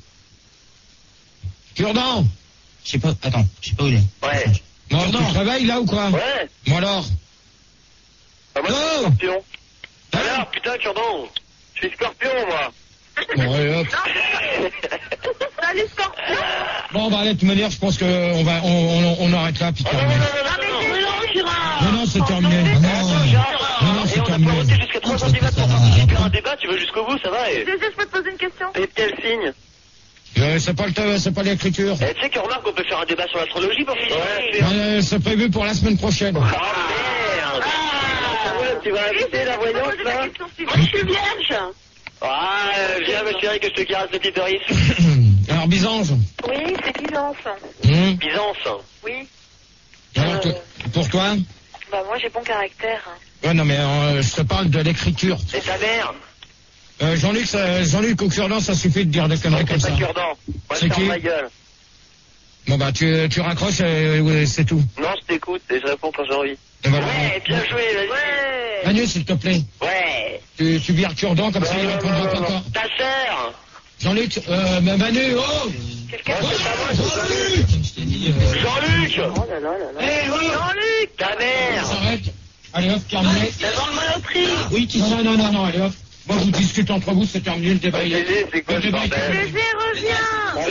Cure-dent. Je sais pas, attends, je sais pas où il est. Ouais. Bon, tu travailles là ou quoi? Ouais. Bon alors. Ah, moi, je suis scorpion. Alors, putain, Cure-dent. Je suis scorpion, moi. Bon, allez, hop. Salut, Scorpion. Bon, bah, allez, de toute manière, je pense on arrête là, puis terminé. Non, c'est terminé. Non, c'est terminé. On a pas jusqu'à 3 cm pour participer à un débat, tu veux jusqu'au bout, ça va. Je peux te poser une question? Et quel signe? C'est pas l'écriture. Tu sais qu'on remarque qu'on peut faire un débat sur l'astrologie pour finir. C'est prévu pour la semaine prochaine. Ah, merde. Tu vas inviter la voyance, là? Moi, je suis vierge. Ah, viens, ma chérie, que je te caresse le clitoris. Alors, Byzance. Oui, c'est Byzance. Byzance. Oui. Alors, pour toi? Bah, moi, j'ai bon caractère. Ouais, non, mais je te parle de l'écriture. C'est ta mère. Jean-Luc au cure-dent, ça suffit de dire des conneries comme ça. C'est pas cure-dent. Moi, je ferme ma gueule. Bon, bah, tu raccroches et c'est tout. Non, je t'écoute et je réponds quand j'ai envie. Et voilà. Ouais, bien joué, vas-y. Ouais. Manu, s'il te plaît. Ouais. Tu vires cure-dent, comme ça, il répondra pas encore. Ta sœur. Jean-Luc, Manu, oh! Quelqu'un? Jean-Luc! Jean-Luc! Oh là là là là. Eh oui! Jean-Luc! Ta mère! S'arrête. Allez, hop, terminé. Devant le monoprix! Oui, qui sont? Non, allez, hop. Bon, vous discutez entre vous, c'est terminé le débat. Gégé, c'est quoi ce bordel? Gégé, reviens!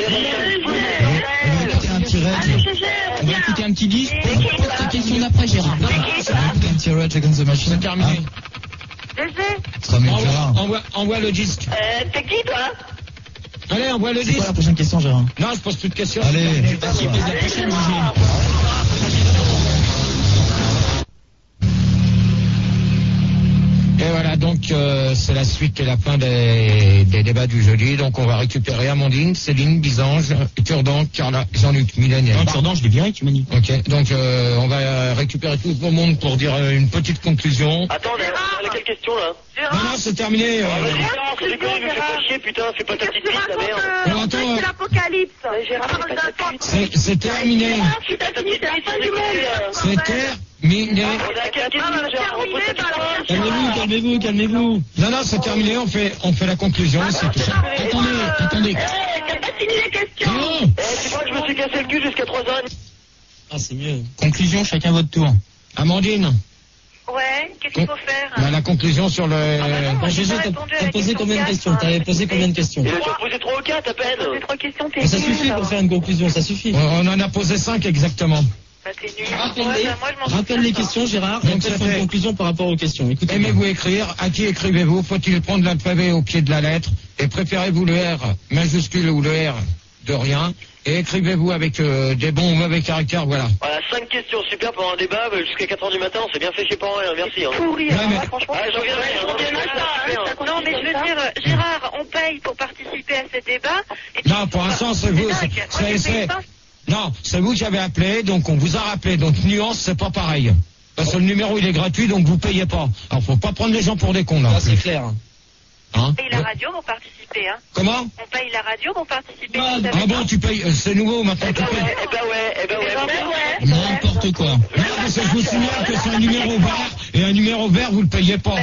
Un petit raid. On va écouter un petit disque. Pose ta question d'après, Gérard. Un petit Rage Against the Machine. C'est terminé. Gégé? Envoie le disque. T'es qui, toi? Allez, envoie le C'est quoi disque. la prochaine question, Gérard? Non, je pose plus de questions. Allez, vas-y, pose la prochaine, Gégé. Et voilà, donc c'est la suite et la fin des débats du jeudi. Donc on va récupérer Amandine, Céline, Byzange, Cure-dent, Carla, Jean-Luc, Mylène et... Non, Cure-dent, je l'ai viré, tu m'as dit. Ok, donc on va récupérer tout le monde pour dire une petite conclusion. Attends, on a quelle question, là? Non, c'est terminé. Gérard, c'est quoi, il nous fait pas chier, putain, fais pas ta petite bite, ta merde. Non, attends, C'est l'apocalypse. Gérard, c'est terminé. Tu t'as fini, c'est la fin du monde. C'est terminé. On a quelle question, Gérard? Repose ta question. Calmez-vous. Non, c'est terminé, on fait la conclusion, c'est tout. Attendez. T'as pas fini les questions. Non. Tu crois que je me suis cassé le cul jusqu'à 3h30? Ah, c'est mieux. Conclusion, chacun votre tour. Amandine, Ouais, qu'est-ce qu'il faut faire? bah, la conclusion sur le... Bon, Gégé, t'as posé combien de questions? T'avais posé combien de questions? Il a déjà posé 3 ou 4 à peine. J'ai 3 questions, t'es Mais ça nul, suffit là. pour faire une conclusion, ça suffit. On en a posé 5 exactement. Bah, t'es nul. Rappelle Ouais, bah, moi, je m'en les fous, questions, Gérard, Donc, et après ça faire fait- une conclusion par rapport aux questions. Écoutez. Aimez-vous écrire? À qui écrivez-vous? Faut-il prendre l'alphabet au pied de la lettre? Et préférez-vous le R majuscule ou le R de rien? Et écrivez-vous avec des bons ou mauvais caractères, voilà. Voilà, 5 questions, super pour un débat, jusqu'à 4h du matin, on s'est bien fait chier pour rien, merci. Hein. Pourri, Ouais, alors, mais- là, franchement. Ah, j'en viens pas. Non, mais je veux dire, Gérard, on paye pour participer à ce débat. Et puis, Non, pour l'instant, c'est vous. dingue. Moi, je paye pas. Non, c'est vous qui avez appelé, donc on vous a rappelé. Donc nuance, c'est pas pareil. Parce que le numéro, il est gratuit, donc vous payez pas. Alors, faut pas prendre les gens pour des cons, là. Ça, c'est clair. Hein? On paye la radio pour participer, hein. Comment? On paye la radio pour participer. Ah vous savez bon, pas. tu payes, c'est nouveau maintenant, tu payes. Eh ben ouais. N'importe quoi. Non, parce que je vous signale que c'est un numéro vert, et un numéro vert, vous le payez pas.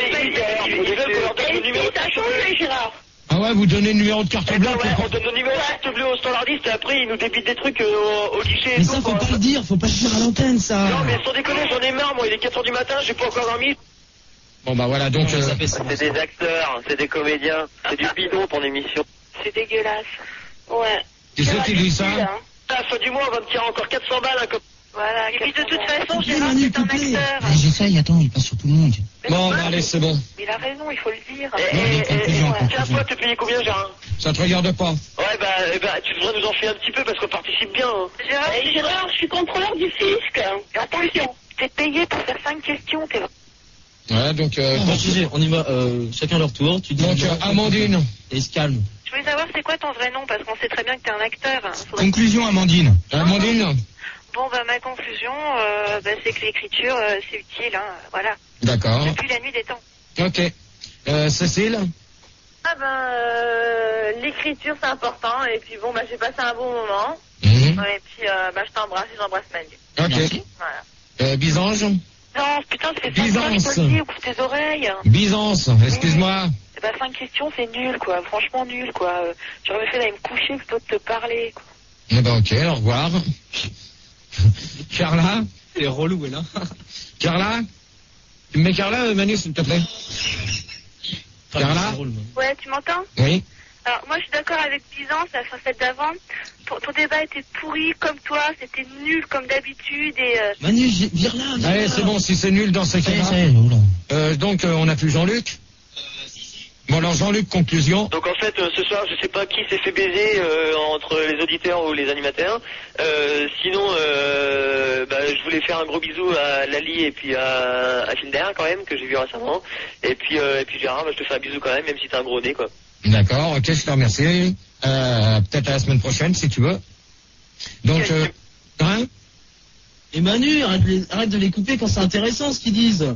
T'as changé, Gérard. Ah ouais, vous donnez le numéro de carte blanche. On donne nos numéros de carte bleue au standardiste et après ils nous débitent des trucs au guichet et Mais tout. ça, faut quoi. pas le dire à l'antenne, ça. Non mais sans déconner, j'en ai marre, moi il est 4h du matin, j'ai pas encore dormi. Bon bah voilà, donc... C'est des acteurs, c'est des comédiens, c'est du bidon ton émission. C'est dégueulasse. Ouais. Tu sais qui dit ça? À la fin du mois on va me tirer encore 400 balles, hein, comme... Voilà, et puis de toute façon, Gérard, c'est un acteur. Ah, j'essaye, attends, il passe sur tout le monde. Bon, allez, c'est bon. Il a raison, il faut le dire. Tiens, toi, t'es payé combien, Gérard? Ça te regarde pas. Ouais, bah, tu devrais nous en filer un petit peu parce qu'on participe bien. Hein. Gérard, je suis contrôleur du fisc. Attention. T'es payé pour faire 5 questions, t'es... Ouais, donc... on y va, chacun leur tour. Tu dis donc, Amandine. Et il se calme. Je voulais savoir c'est quoi ton vrai nom, parce qu'on sait très bien que t'es un acteur. Conclusion, Amandine. Amandine. Bon, bah, ma conclusion, c'est que l'écriture, c'est utile, hein, voilà. D'accord. Depuis la nuit des temps. Ok. Cécile? Ah l'écriture, c'est important, et puis bon, bah, j'ai passé un bon moment. Et puis, je t'embrasse et j'embrasse Manu. Ok. Voilà. Byzance? Non, putain, c'est 5 questions, je te le dis, ouvre tes oreilles. Byzance, excuse-moi. Eh ben, 5 questions, c'est nul, quoi. Franchement, nul, quoi. J'aurais mieux fait d'aller me coucher plutôt de te parler, quoi. Eh ben, ok, au revoir. Carla? Elle est relou, elle, hein. Carla? Tu me mets Carla, Manu, s'il te plaît? Carla? Ouais, tu m'entends? Oui. Alors, moi, je suis d'accord avec Byzance, la facette d'avant. Ton débat était pourri comme toi, c'était nul comme d'habitude et... Manu, vire là. Allez, c'est bon, si c'est nul dans ces cas-là. Donc, on n'a plus Jean-Luc? Bon, alors Jean-Luc, conclusion. Donc en fait, ce soir, je sais pas qui s'est fait baiser entre les auditeurs ou les animateurs. Sinon, je voulais faire un gros bisou à Lali et puis à Finder quand même, que j'ai vu récemment. Et puis Gérard, je te fais un bisou quand même si t'as un gros nez, quoi. D'accord, ok, je te remercie. Peut-être à la semaine prochaine, si tu veux. Donc, hein? Et Manu, arrête de les couper quand c'est intéressant ce qu'ils disent.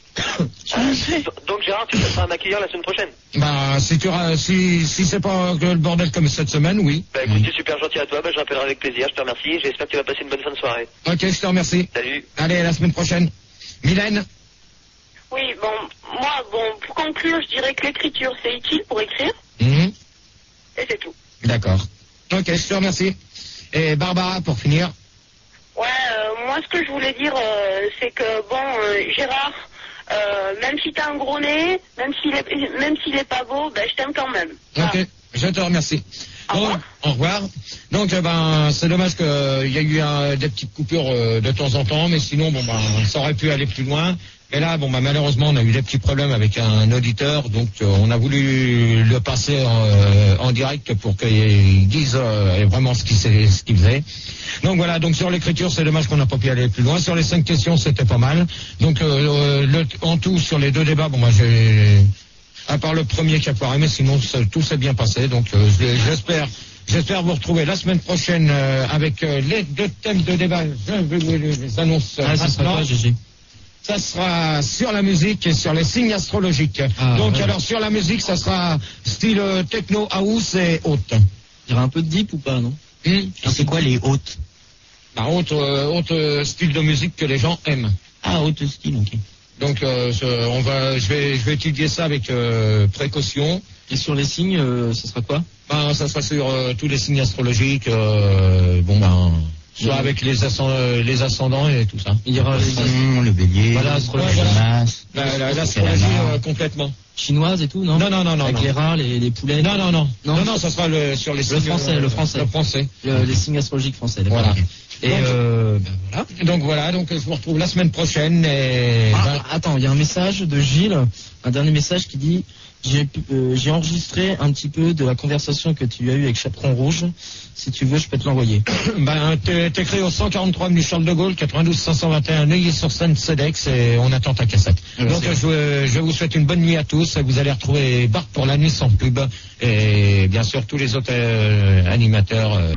Donc Gérard, tu seras un maquilleur la semaine prochaine? Bah, si c'est pas le bordel comme cette semaine, oui. Bah écoute, c'est super gentil à toi, je rappellerai avec plaisir, je te remercie, j'espère que tu vas passer une bonne fin de soirée. Ok, je te remercie. Salut. Allez, à la semaine prochaine. Mylène? Oui, pour conclure, je dirais que l'écriture, c'est utile pour écrire. Et c'est tout. D'accord. Ok, je te remercie. Et Barbara, pour finir? Ouais, moi, ce que je voulais dire, c'est que, Gérard, même si t'as un gros nez, même s'il est pas beau, je t'aime quand même. Ok, je te remercie. Au revoir. Donc, c'est dommage qu'il y a eu des petites coupures de temps en temps, mais sinon, ça aurait pu aller plus loin. Mais là, malheureusement, on a eu des petits problèmes avec un auditeur, donc on a voulu le passer en direct pour qu'il dise vraiment ce qu'il faisait. Donc voilà, donc sur l'écriture, c'est dommage qu'on n'a pas pu aller plus loin. Sur les 5 questions, c'était pas mal. Donc en tout, sur les 2 débats, j'ai, à part le premier qui a foiré, mais sinon tout s'est bien passé. Donc j'espère vous retrouver la semaine prochaine avec les 2 thèmes de débat. Je vais vous les annonce. Ça sera quoi, Gégé? Ça sera sur la musique et sur les signes astrologiques. Alors sur la musique, ça sera style techno, house et haute. Il y aura un peu de deep ou pas, non? C'est quoi les hautes? Haute style de musique que les gens aiment. Ah, haute style, ok. Donc je vais étudier ça avec précaution. Et sur les signes, ça sera quoi? Ça sera sur tous les signes astrologiques. Soit avec les ascendants et tout ça. Il y aura le bélier, l'astrologie complètement. Chinoise et tout, non? Non. Avec les rats, les poulets. Non, ça sera sur les signes. Le français. Les signes astrologiques français. Voilà. Et voilà. Donc je vous retrouve la semaine prochaine. Et attends, il y a un message de Gilles, un dernier message qui dit: j'ai enregistré un petit peu de la conversation que tu as eue avec Chaperon Rouge. Si tu veux, je peux te l'envoyer. T'écris au 143 avenue Charles de Gaulle, 92 521 Neuilly-sur-Seine, CEDEX, et on attend ta cassette. Donc je vous souhaite une bonne nuit à tous. Vous allez retrouver Bart pour la nuit sans pub et bien sûr tous les autres animateurs.